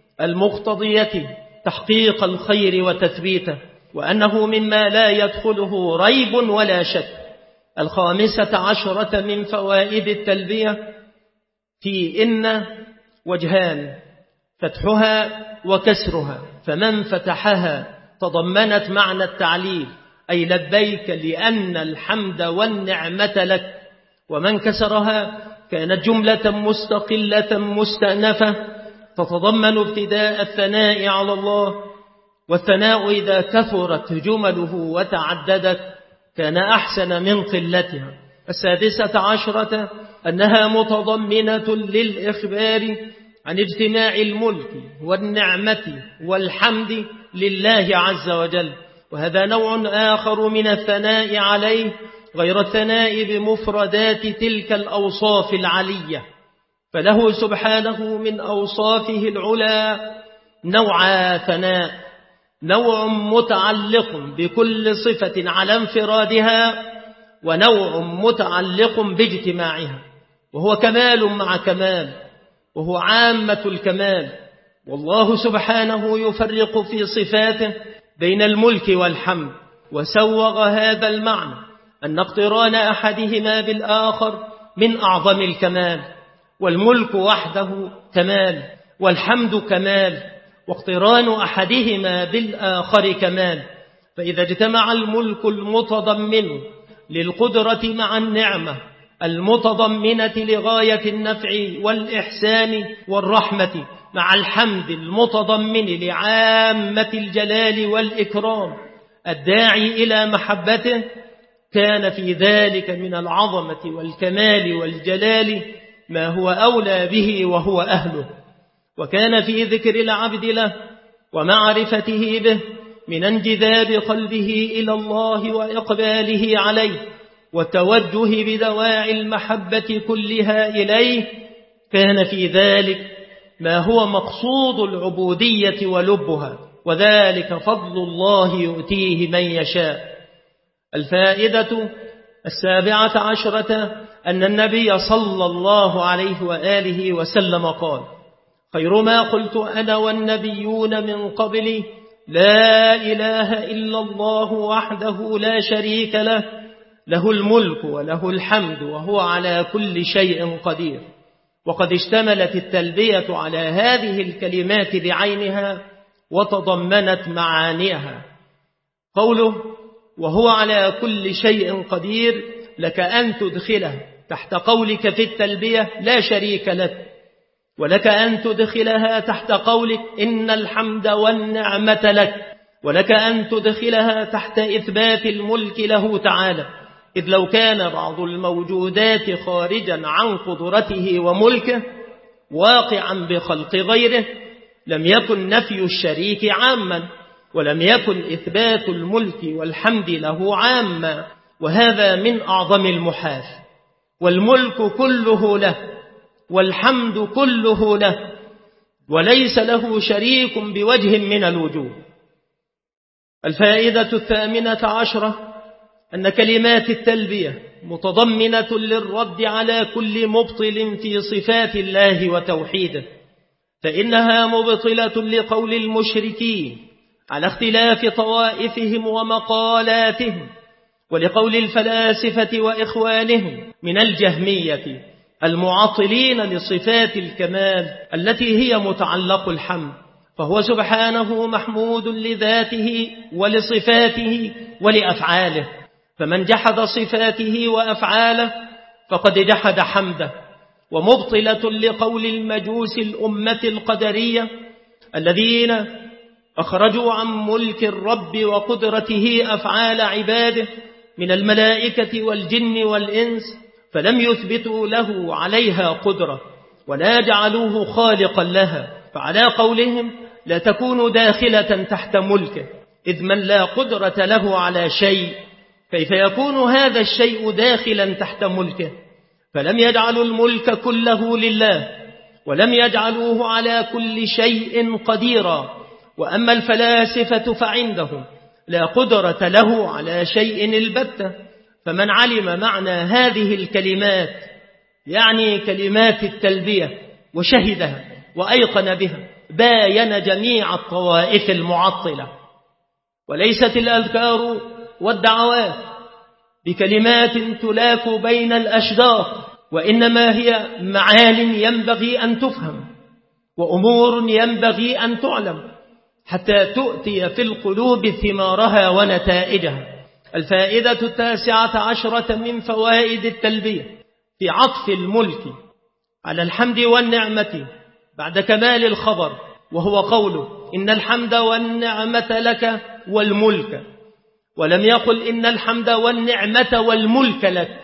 [SPEAKER 1] المقتضية تحقيق الخير وتثبيته، وأنه مما لا يدخله ريب ولا شك. الخامسة عشرة من فوائد التلبية في إن وجهان، فتحها وكسرها، فمن فتحها تضمنت معنى التعليل أي لبيك لأن الحمد والنعمة لك، ومن كسرها كانت جملة مستقلة مستأنفة تتضمن ابتداء الثناء على الله، والثناء إذا كثرت جمله وتعددت كان أحسن من قلتها. 16 أنها متضمنة للإخبار عن اجتماع الملك والنعمة والحمد لله عز وجل، وهذا نوع آخر من الثناء عليه غير الثناء بمفردات تلك الأوصاف العلية، فله سبحانه من أوصافه العلا نوع ثناء، نوع متعلق بكل صفة على انفرادها، ونوع متعلق باجتماعها، وهو كمال مع كمال، وهو عامة الكمال. والله سبحانه يفرق في صفاته بين الملك والحمد، وسوغ هذا المعنى أن اقتران أحدهما بالآخر من أعظم الكمال، والملك وحده كمال والحمد كمال، واقتران أحدهما بالآخر كمال. فإذا اجتمع الملك المتضمن للقدرة مع النعمة المتضمنة لغاية النفع والإحسان والرحمة مع الحمد المتضمن لعامة الجلال والإكرام الداعي إلى محبته، كان في ذلك من العظمة والكمال والجلال ما هو أولى به وهو أهله. وكان في ذكر العبد له ومعرفته به من انجذاب قلبه إلى الله وإقباله عليه والتوجه بدواعي المحبة كلها إليه، كان في ذلك ما هو مقصود العبودية ولبها، وذلك فضل الله يؤتيه من يشاء. 17 أن النبي صلى الله عليه وآله وسلم قال: خير ما قلت أنا والنبيون من قبلي لا إله إلا الله وحده لا شريك له، له الملك وله الحمد وهو على كل شيء قدير. وقد اشتملت التلبية على هذه الكلمات بعينها وتضمنت معانيها. قوله وهو على كل شيء قدير لك أن تدخله تحت قولك في التلبية لا شريك لك، ولك أن تدخلها تحت قولك إن الحمد والنعمة لك، ولك أن تدخلها تحت إثبات الملك له تعالى، إذ لو كان بعض الموجودات خارجا عن قدرته وملكه واقعا بخلق غيره لم يكن نفي الشريك عاما، ولم يكن إثبات الملك والحمد له عاما، وهذا من أعظم المحال. والملك كله له والحمد كله له، وليس له شريك بوجه من الوجوه. 18 أن كلمات التلبية متضمنة للرد على كل مبطل في صفات الله وتوحيده، فإنها مبطلة لقول المشركين على اختلاف طوائفهم ومقالاتهم، ولقول الفلاسفة وإخوانهم من الجهمية المعطلين لصفات الكمال التي هي متعلق الحمد، فهو سبحانه محمود لذاته ولصفاته ولأفعاله، فمن جحد صفاته وأفعاله فقد جحد حمده. ومبطلة لقول المجوس الأمة القدرية الذين أخرجوا عن ملك الرب وقدرته أفعال عباده من الملائكة والجن والإنس، فلم يثبتوا له عليها قدرة ولا جعلوه خالقا لها، فعلى قولهم لا تكون داخلة تحت ملكه، إذ من لا قدرة له على شيء كيف يكون هذا الشيء داخلا تحت ملكه؟ فلم يجعلوا الملك كله لله، ولم يجعلوه على كل شيء قديرا. وأما الفلاسفة فعندهم لا قدرة له على شيء البتة، فمن علم معنى هذه الكلمات يعني كلمات التلبية وشهدها وأيقن بها باين جميع الطوائف المعطلة. وليست الأذكار والدعوات بكلمات تلاك بين الأشجار، وإنما هي معان ينبغي أن تفهم وأمور ينبغي أن تعلم حتى تؤتي في القلوب ثمارها ونتائجها. 19 من فوائد التلبية في عطف الملك على الحمد والنعمة بعد كمال الخبر، وهو قوله إن الحمد والنعمة لك والملك، ولم يقل إن الحمد والنعمة والملك لك.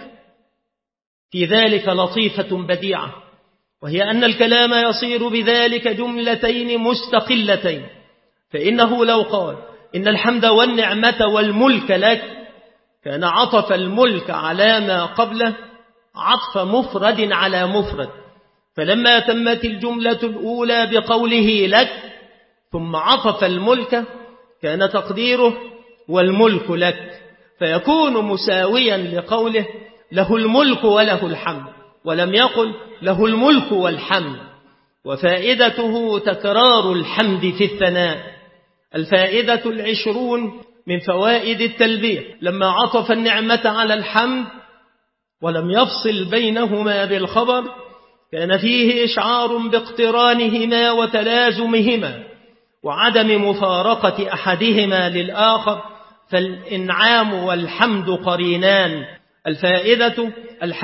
[SPEAKER 1] في ذلك لطيفة بديعة، وهي أن الكلام يصير بذلك جملتين مستقلتين. فإنه لو قال إن الحمد والنعمة والملك لك كان عطف الملك على ما قبله عطف مفرد على مفرد، فلما تمت الجملة الأولى بقوله لك ثم عطف الملك كان تقديره والملك لك، فيكون مساويا لقوله له الملك وله الحمد، ولم يقل له الملك والحمد. وفائدته تكرار الحمد في الثناء. الفائدة 20 من فوائد التلبية لما عطف النعمة على الحمد ولم يفصل بينهما بالخبر كان فيه إشعار باقترانهما وتلازمهما وعدم مفارقة أحدهما للآخر، فالإنعام والحمد قرينان. الفائدة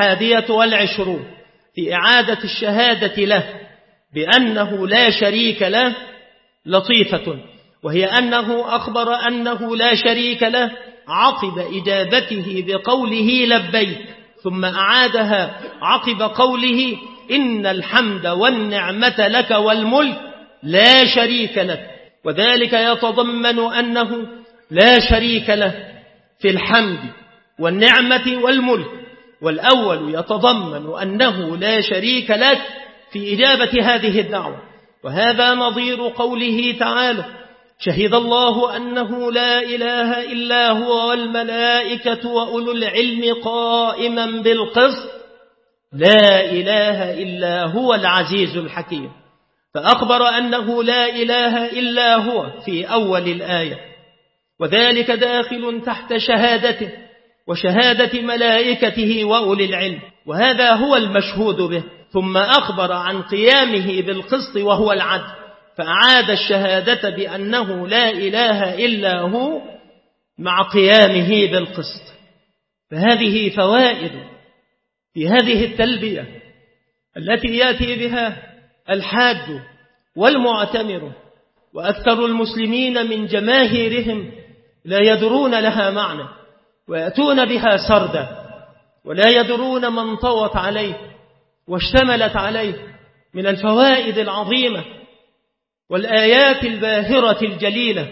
[SPEAKER 1] 21 في إعادة الشهادة له بأنه لا شريك له لطيفة، وهي أنه أخبر أنه لا شريك له عقب إجابته بقوله لبيك، ثم أعادها عقب قوله إن الحمد والنعمة لك والملك لا شريك لك، وذلك يتضمن أنه لا شريك له في الحمد والنعمة والملك، والأول يتضمن أنه لا شريك لك في إجابة هذه الدعوة. وهذا نظير قوله تعالى شهد الله أنه لا إله إلا هو والملائكة وأولو العلم قائما بالقسط لا إله إلا هو العزيز الحكيم، فأخبر أنه لا إله إلا هو في أول الآية، وذلك داخل تحت شهادته وشهادة ملائكته وأولي العلم، وهذا هو المشهود به. ثم أخبر عن قيامه بالقسط وهو العدل، فأعاد الشهادة بأنه لا إله إلا هو مع قيامه بالقسط. فهذه فوائد في هذه التلبية التي يأتي بها الحاج والمعتمر، وأكثر المسلمين من جماهيرهم لا يدرون لها معنى، ويأتون بها سردا ولا يدرون من طوت عليه واشتملت عليه من الفوائد العظيمة والآيات الباهرة الجليلة.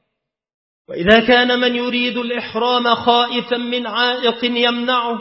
[SPEAKER 1] وإذا كان من يريد الإحرام خائفا من عائق يمنعه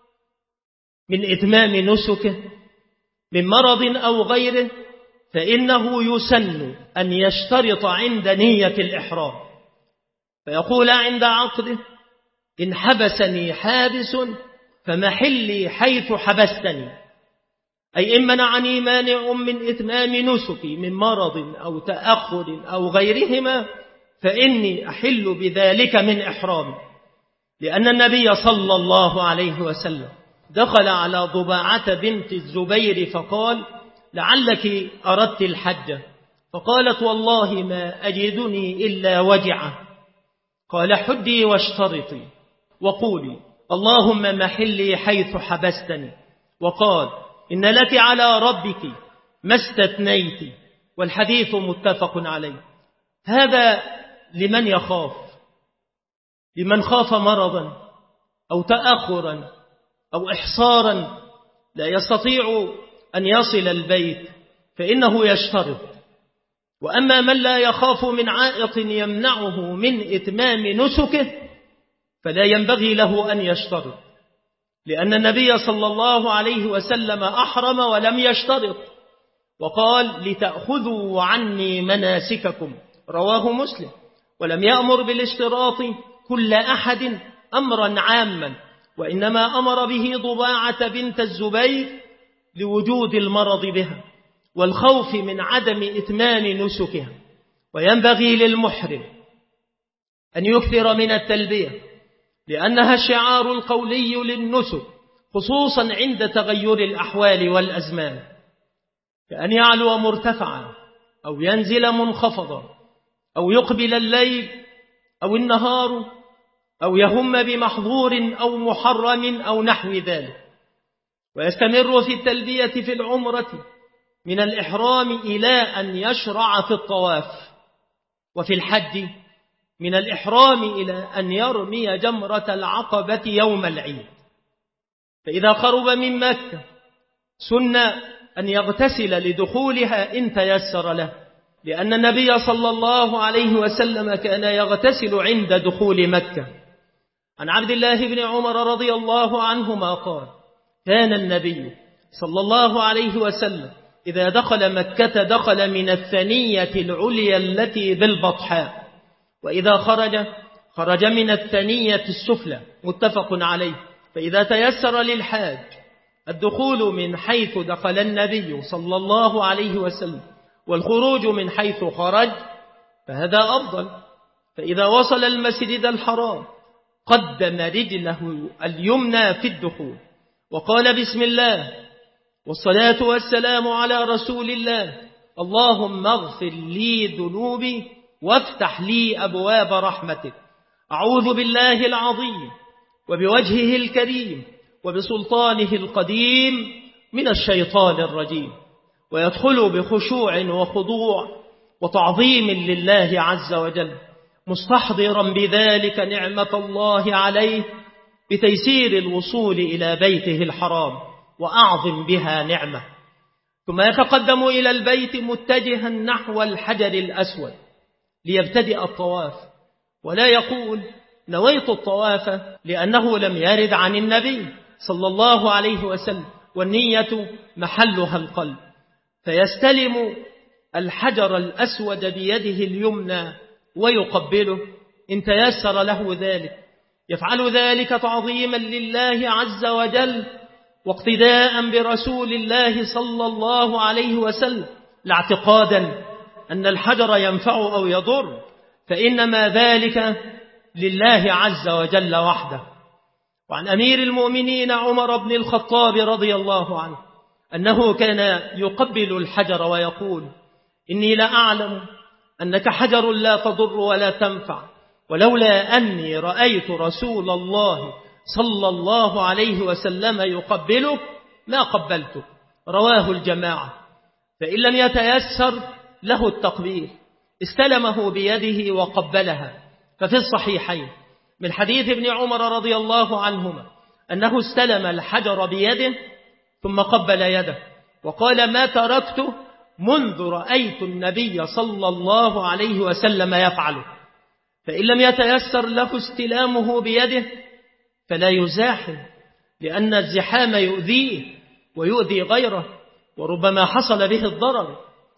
[SPEAKER 1] من إتمام نسكه من مرض أو غيره، فإنه يسن أن يشترط عند نية الإحرام، فيقول عند عقده إن حبسني حابس فمحلي حيث حبستني، أي إن منعني مانع من إتمام نسكي من مرض أو تأخر أو غيرهما فإني أحل بذلك من إحرامي. لأن النبي صلى الله عليه وسلم دخل على ضباعة بنت الزبير فقال لعلك أردت الحج، فقالت والله ما أجدني إلا وجعه. قال حدي واشترطي وقولي اللهم محلي حيث حبستني، وقال إن لك على ربك ما استثنيت، والحديث متفق عليه. هذا لمن يخاف، لمن خاف مرضا أو تأخرا أو إحصارا لا يستطيع أن يصل البيت فإنه يشترط. وأما من لا يخاف من عائق يمنعه من إتمام نسكه فلا ينبغي له أن يشترط، لأن النبي صلى الله عليه وسلم أحرم ولم يشترط، وقال لتأخذوا عني مناسككم، رواه مسلم، ولم يأمر بالاشتراط كل أحد أمرا عاما، وإنما أمر به ضباعة بنت الزبير لوجود المرض بها والخوف من عدم إتمام نسكها. وينبغي للمحرم أن يكثر من التلبية، لأنها الشعار القولي للنسك، خصوصا عند تغير الأحوال والأزمان، كأن يعلو مرتفعا أو ينزل منخفضا أو يقبل الليل أو النهار أو يهم بمحظور أو محرم أو نحو ذلك. ويستمر في التلبية في العمرة من الإحرام إلى أن يشرع في الطواف، وفي الحج من الإحرام إلى أن يرمي جمرة العقبة يوم العيد. فإذا قرب من مكة سن أن يغتسل لدخولها إن تيسر له، لأن النبي صلى الله عليه وسلم كان يغتسل عند دخول مكة. عن عبد الله بن عمر رضي الله عنهما قال: كان النبي صلى الله عليه وسلم إذا دخل مكة دخل من الثنية العليا التي بالبطحاء، وإذا خرج من الثنية السفلى، متفق عليه. فإذا تيسر للحاج الدخول من حيث دخل النبي صلى الله عليه وسلم والخروج من حيث خرج فهذا أفضل. فإذا وصل المسجد الحرام قدم رجله اليمنى في الدخول وقال: بسم الله والصلاة والسلام على رسول الله، اللهم اغفر لي ذنوبي وافتح لي أبواب رحمتك، أعوذ بالله العظيم وبوجهه الكريم وبسلطانه القديم من الشيطان الرجيم. ويدخل بخشوع وخضوع وتعظيم لله عز وجل، مستحضرا بذلك نعمة الله عليه بتيسير الوصول إلى بيته الحرام وأعظم بها نعمة. ثم يتقدم إلى البيت متجها نحو الحجر الأسود ليبتدئ الطواف، ولا يقول نويت الطواف، لأنه لم يرد عن النبي صلى الله عليه وسلم، والنية محلها القلب. فيستلم الحجر الأسود بيده اليمنى ويقبله إن تيسر له ذلك، يفعل ذلك تعظيما لله عز وجل واقتداء برسول الله صلى الله عليه وسلم، لا اعتقادا أن الحجر ينفع أو يضر، فإنما ذلك لله عز وجل وحده. وعن أمير المؤمنين عمر بن الخطاب رضي الله عنه أنه كان يقبل الحجر ويقول: إني لأعلم أنك حجر لا تضر ولا تنفع، ولولا أني رأيت رسول الله صلى الله عليه وسلم يقبلك ما قبلته. رواه الجماعة. فإن لم يتيسر له التقبيل استلمه بيده وقبلها. ففي الصحيحين من حديث ابن عمر رضي الله عنهما أنه استلم الحجر بيده ثم قبل يده وقال: ما تركته منذ رأيت النبي صلى الله عليه وسلم يفعله. فإن لم يتيسر له استلامه بيده فلا يزاحم، لأن الزحام يؤذيه ويؤذي غيره وربما حصل به الضرر،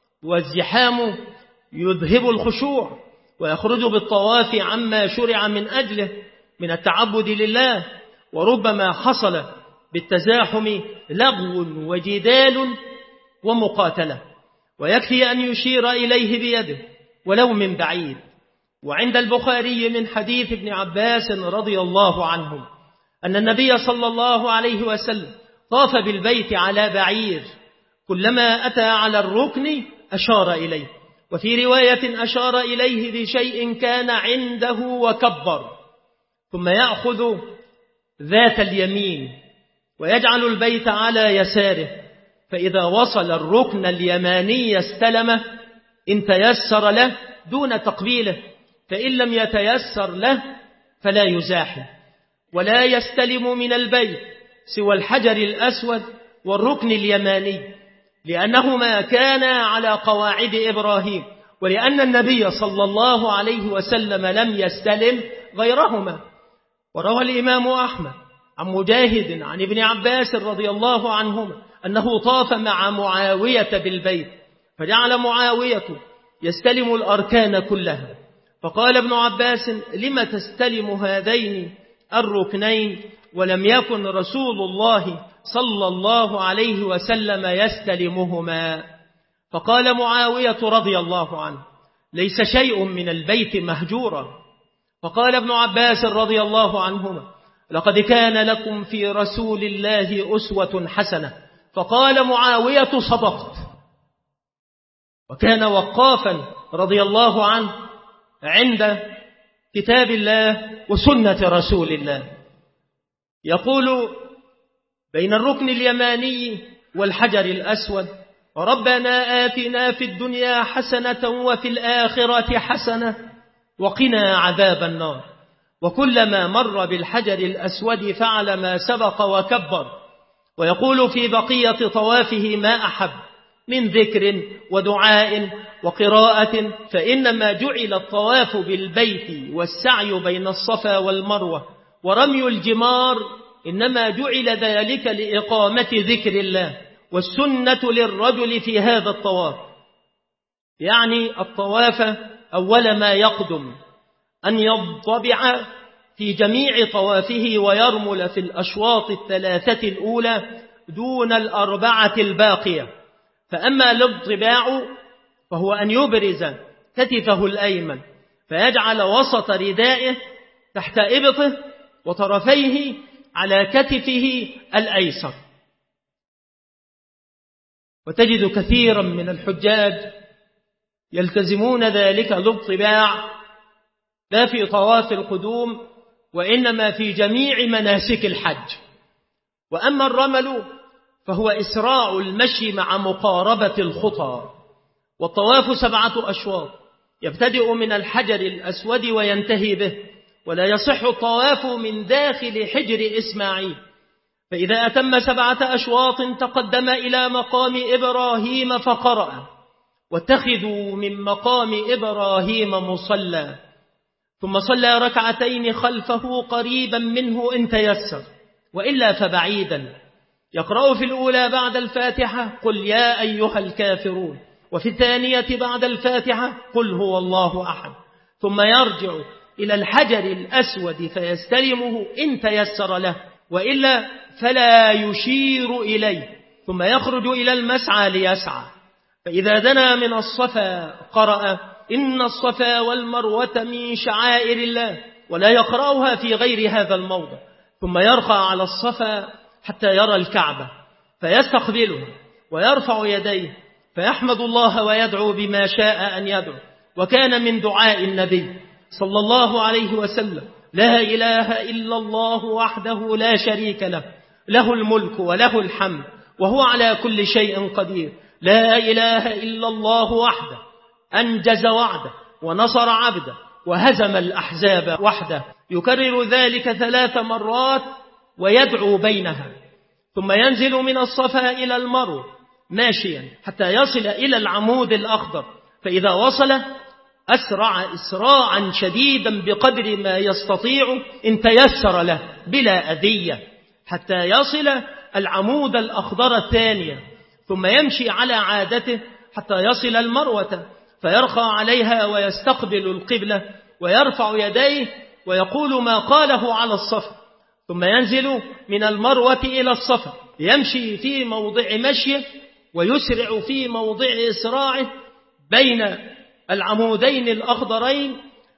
[SPEAKER 1] والزحام يذهب الخشوع ويخرج بالطواف عما شرع من أجله من التعبد لله، وربما حصل بالتزاحم لغو وجدال ومقاتلة، ويكفي أن يشير إليه بيده ولو من بعيد. وعند البخاري من حديث ابن عباس رضي الله عنهم أن النبي صلى الله عليه وسلم طاف بالبيت على بعير، كلما أتى على الركن أشار إليه، وفي رواية أشار إليه بشيء كان عنده وكبر، ثم يأخذ ذات اليمين ويجعل البيت على يساره، فإذا وصل الركن اليماني استلمه إن تيسر له دون تقبيله، فإن لم يتيسر له فلا يزاحم، ولا يستلم من البيت سوى الحجر الأسود والركن اليماني، لأنهما كانا على قواعد إبراهيم، ولأن النبي صلى الله عليه وسلم لم يستلم غيرهما. وروى الإمام أحمد عن مجاهد عن ابن عباس رضي الله عنهما أنه طاف مع معاوية بالبيت، فجعل معاوية يستلم الأركان كلها، فقال ابن عباس: لم تستلم هذين الركنين ولم يكن رسول الله صلى الله عليه وسلم يستلمهما؟ فقال معاوية رضي الله عنه: ليس شيء من البيت مهجورا. فقال ابن عباس رضي الله عنهما: لقد كان لكم في رسول الله أسوة حسنة. فقال معاوية: صدقت. وكان وقافا رضي الله عنه عند كتاب الله وسنة رسول الله، يقول: بين الركن اليماني والحجر الأسود ربنا آتنا في الدنيا حسنة وفي الآخرة حسنة وقنا عذاب النار. وكلما مر بالحجر الأسود فعل ما سبق وكبر، ويقول في بقية طوافه ما أحب من ذكر ودعاء وقراءة، فإنما جعل الطواف بالبيت والسعي بين الصفا والمروة ورمي الجمار إنما جعل ذلك لإقامة ذكر الله، والسنة للرجل في هذا الطواف يعني الطواف أول ما يقدم أن يضطبع في جميع طوافه ويرمل في الأشواط الثلاثة الأولى دون الأربعة الباقية. فأما الاضطباع فهو أن يبرز كتفه الأيمن فيجعل وسط ردائه تحت إبطه وطرفيه على كتفه الأيسر. وتجد كثيرا من الحجاج يلتزمون ذلك الاضطباع لا في طواف القدوم وإنما في جميع مناسك الحج. وأما الرمل فهو إسراع المشي مع مقاربة الخطى. والطواف 7 أشواط يبتدئ من الحجر الأسود وينتهي به، ولا يصح الطواف من داخل حجر إسماعيل. فإذا أتم 7 أشواط تقدم إلى مقام إبراهيم فقرأ واتخذوا من مقام إبراهيم مصلى، ثم صلى ركعتين خلفه قريبا منه إن تيسر وإلا فبعيدا. يقرأ في الأولى بعد الفاتحة قل يا أيها الكافرون، وفي الثانية بعد الفاتحة قل هو الله أحد، ثم يرجع إلى الحجر الأسود فيستلمه إن تيسر له وإلا فلا يشير إليه، ثم يخرج إلى المسعى ليسعى. فإذا دنا من الصفا قرأ إن الصفا والمروة من شعائر الله، ولا يقرأها في غير هذا الموضع، ثم يرقى على الصفا حتى يرى الكعبة فيستقبلها ويرفع يديه فيحمد الله ويدعو بما شاء أن يدعو. وكان من دعاء النبي صلى الله عليه وسلم لا إله إلا الله وحده لا شريك له، له الملك وله الحمد وهو على كل شيء قدير، لا إله إلا الله وحده أنجز وعده ونصر عبده وهزم الأحزاب وحده. يكرر ذلك 3 مرات ويدعو بينها، ثم ينزل من الصفا إلى المروة ماشيا حتى يصل إلى العمود الأخضر، فإذا وصل أسرع إسراعا شديدا بقدر ما يستطيع إن تيسر له بلا أذية حتى يصل العمود الأخضر الثانية، ثم يمشي على عادته حتى يصل المروة فيرخى عليها ويستقبل القبلة ويرفع يديه ويقول ما قاله على الصفا، ثم ينزل من المروة إلى الصفا يمشي في موضع مشيه ويسرع في موضع إسراعه بين العمودين الأخضرين،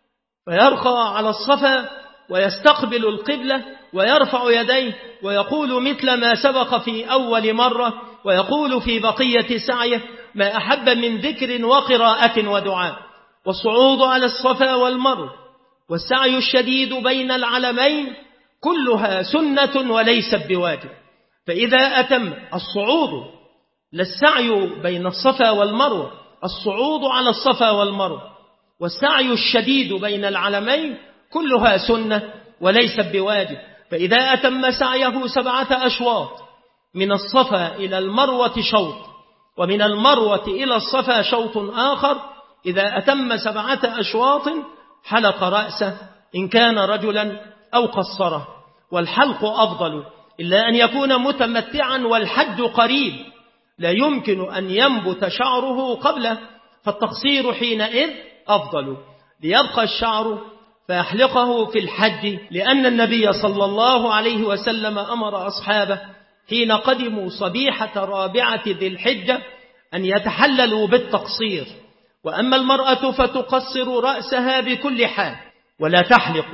[SPEAKER 1] فيرخى على الصفا ويستقبل القبلة ويرفع يديه ويقول مثل ما سبق في أول مرة، ويقول في بقية سعيه ما أحب من ذكر وقراءة ودعاء. والصعود على الصفا والمروة والسعي الشديد بين العلمين كلها سنة وليست بواجب. فإذا أتم الصعود للسعي بين الصفا والمروة، الصعود على الصفا والمروة والسعي الشديد بين العلمين كلها سنة وليست بواجب. فإذا أتم سعيه 7 أشواط من الصفا إلى المروة شوط، ومن المروة إلى الصفا شوط آخر، إذا أتم 7 أشواط حلق رأسه إن كان رجلا أو قصره، والحلق أفضل إلا أن يكون متمتعا والحج قريب لا يمكن أن ينبت شعره قبله، فالتقصير حينئذ أفضل، ليبقى الشعر فيحلقه في الحج، لأن النبي صلى الله عليه وسلم أمر أصحابه حين قدموا صبيحة رابعة ذي الحجة أن يتحللوا بالتقصير. وأما المرأة فتقصر رأسها بكل حال ولا تحلق،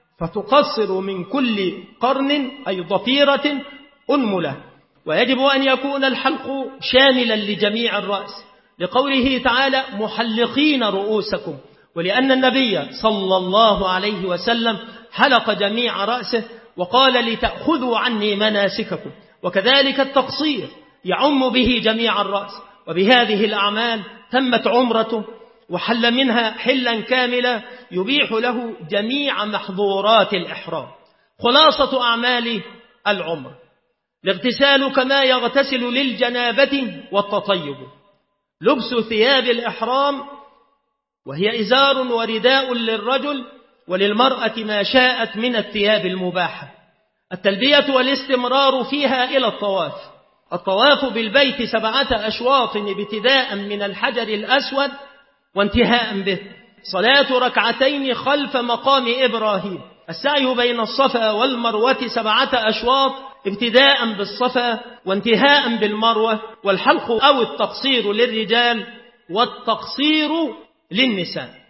[SPEAKER 1] فتقصر من كل قرن أي ضفيرة أنملة. ويجب أن يكون الحلق شاملا لجميع الرأس، لقوله تعالى محلقين رؤوسكم، ولأن النبي صلى الله عليه وسلم حلق جميع رأسه وقال لتأخذوا عني مناسككم. وكذلك التقصير يعم به جميع الرأس، وبهذه الأعمال تمت عمرته وحل منها حلا كاملا يبيح له جميع محظورات الإحرام. خلاصة أعمال العمر: الاغتسال كما يغتسل للجنابة والتطيب، لبس ثياب الإحرام وهي إزار ورداء للرجل، وللمرأة ما شاءت من الثياب المباحة، التلبية والاستمرار فيها إلى الطواف، الطواف بالبيت 7 أشواط ابتداء من الحجر الأسود وانتهاء به، صلاة ركعتين خلف مقام إبراهيم، السعي بين الصفا والمروة 7 أشواط ابتداء بالصفا وانتهاء بالمروة، والحلق أو التقصير للرجال والتقصير للنساء.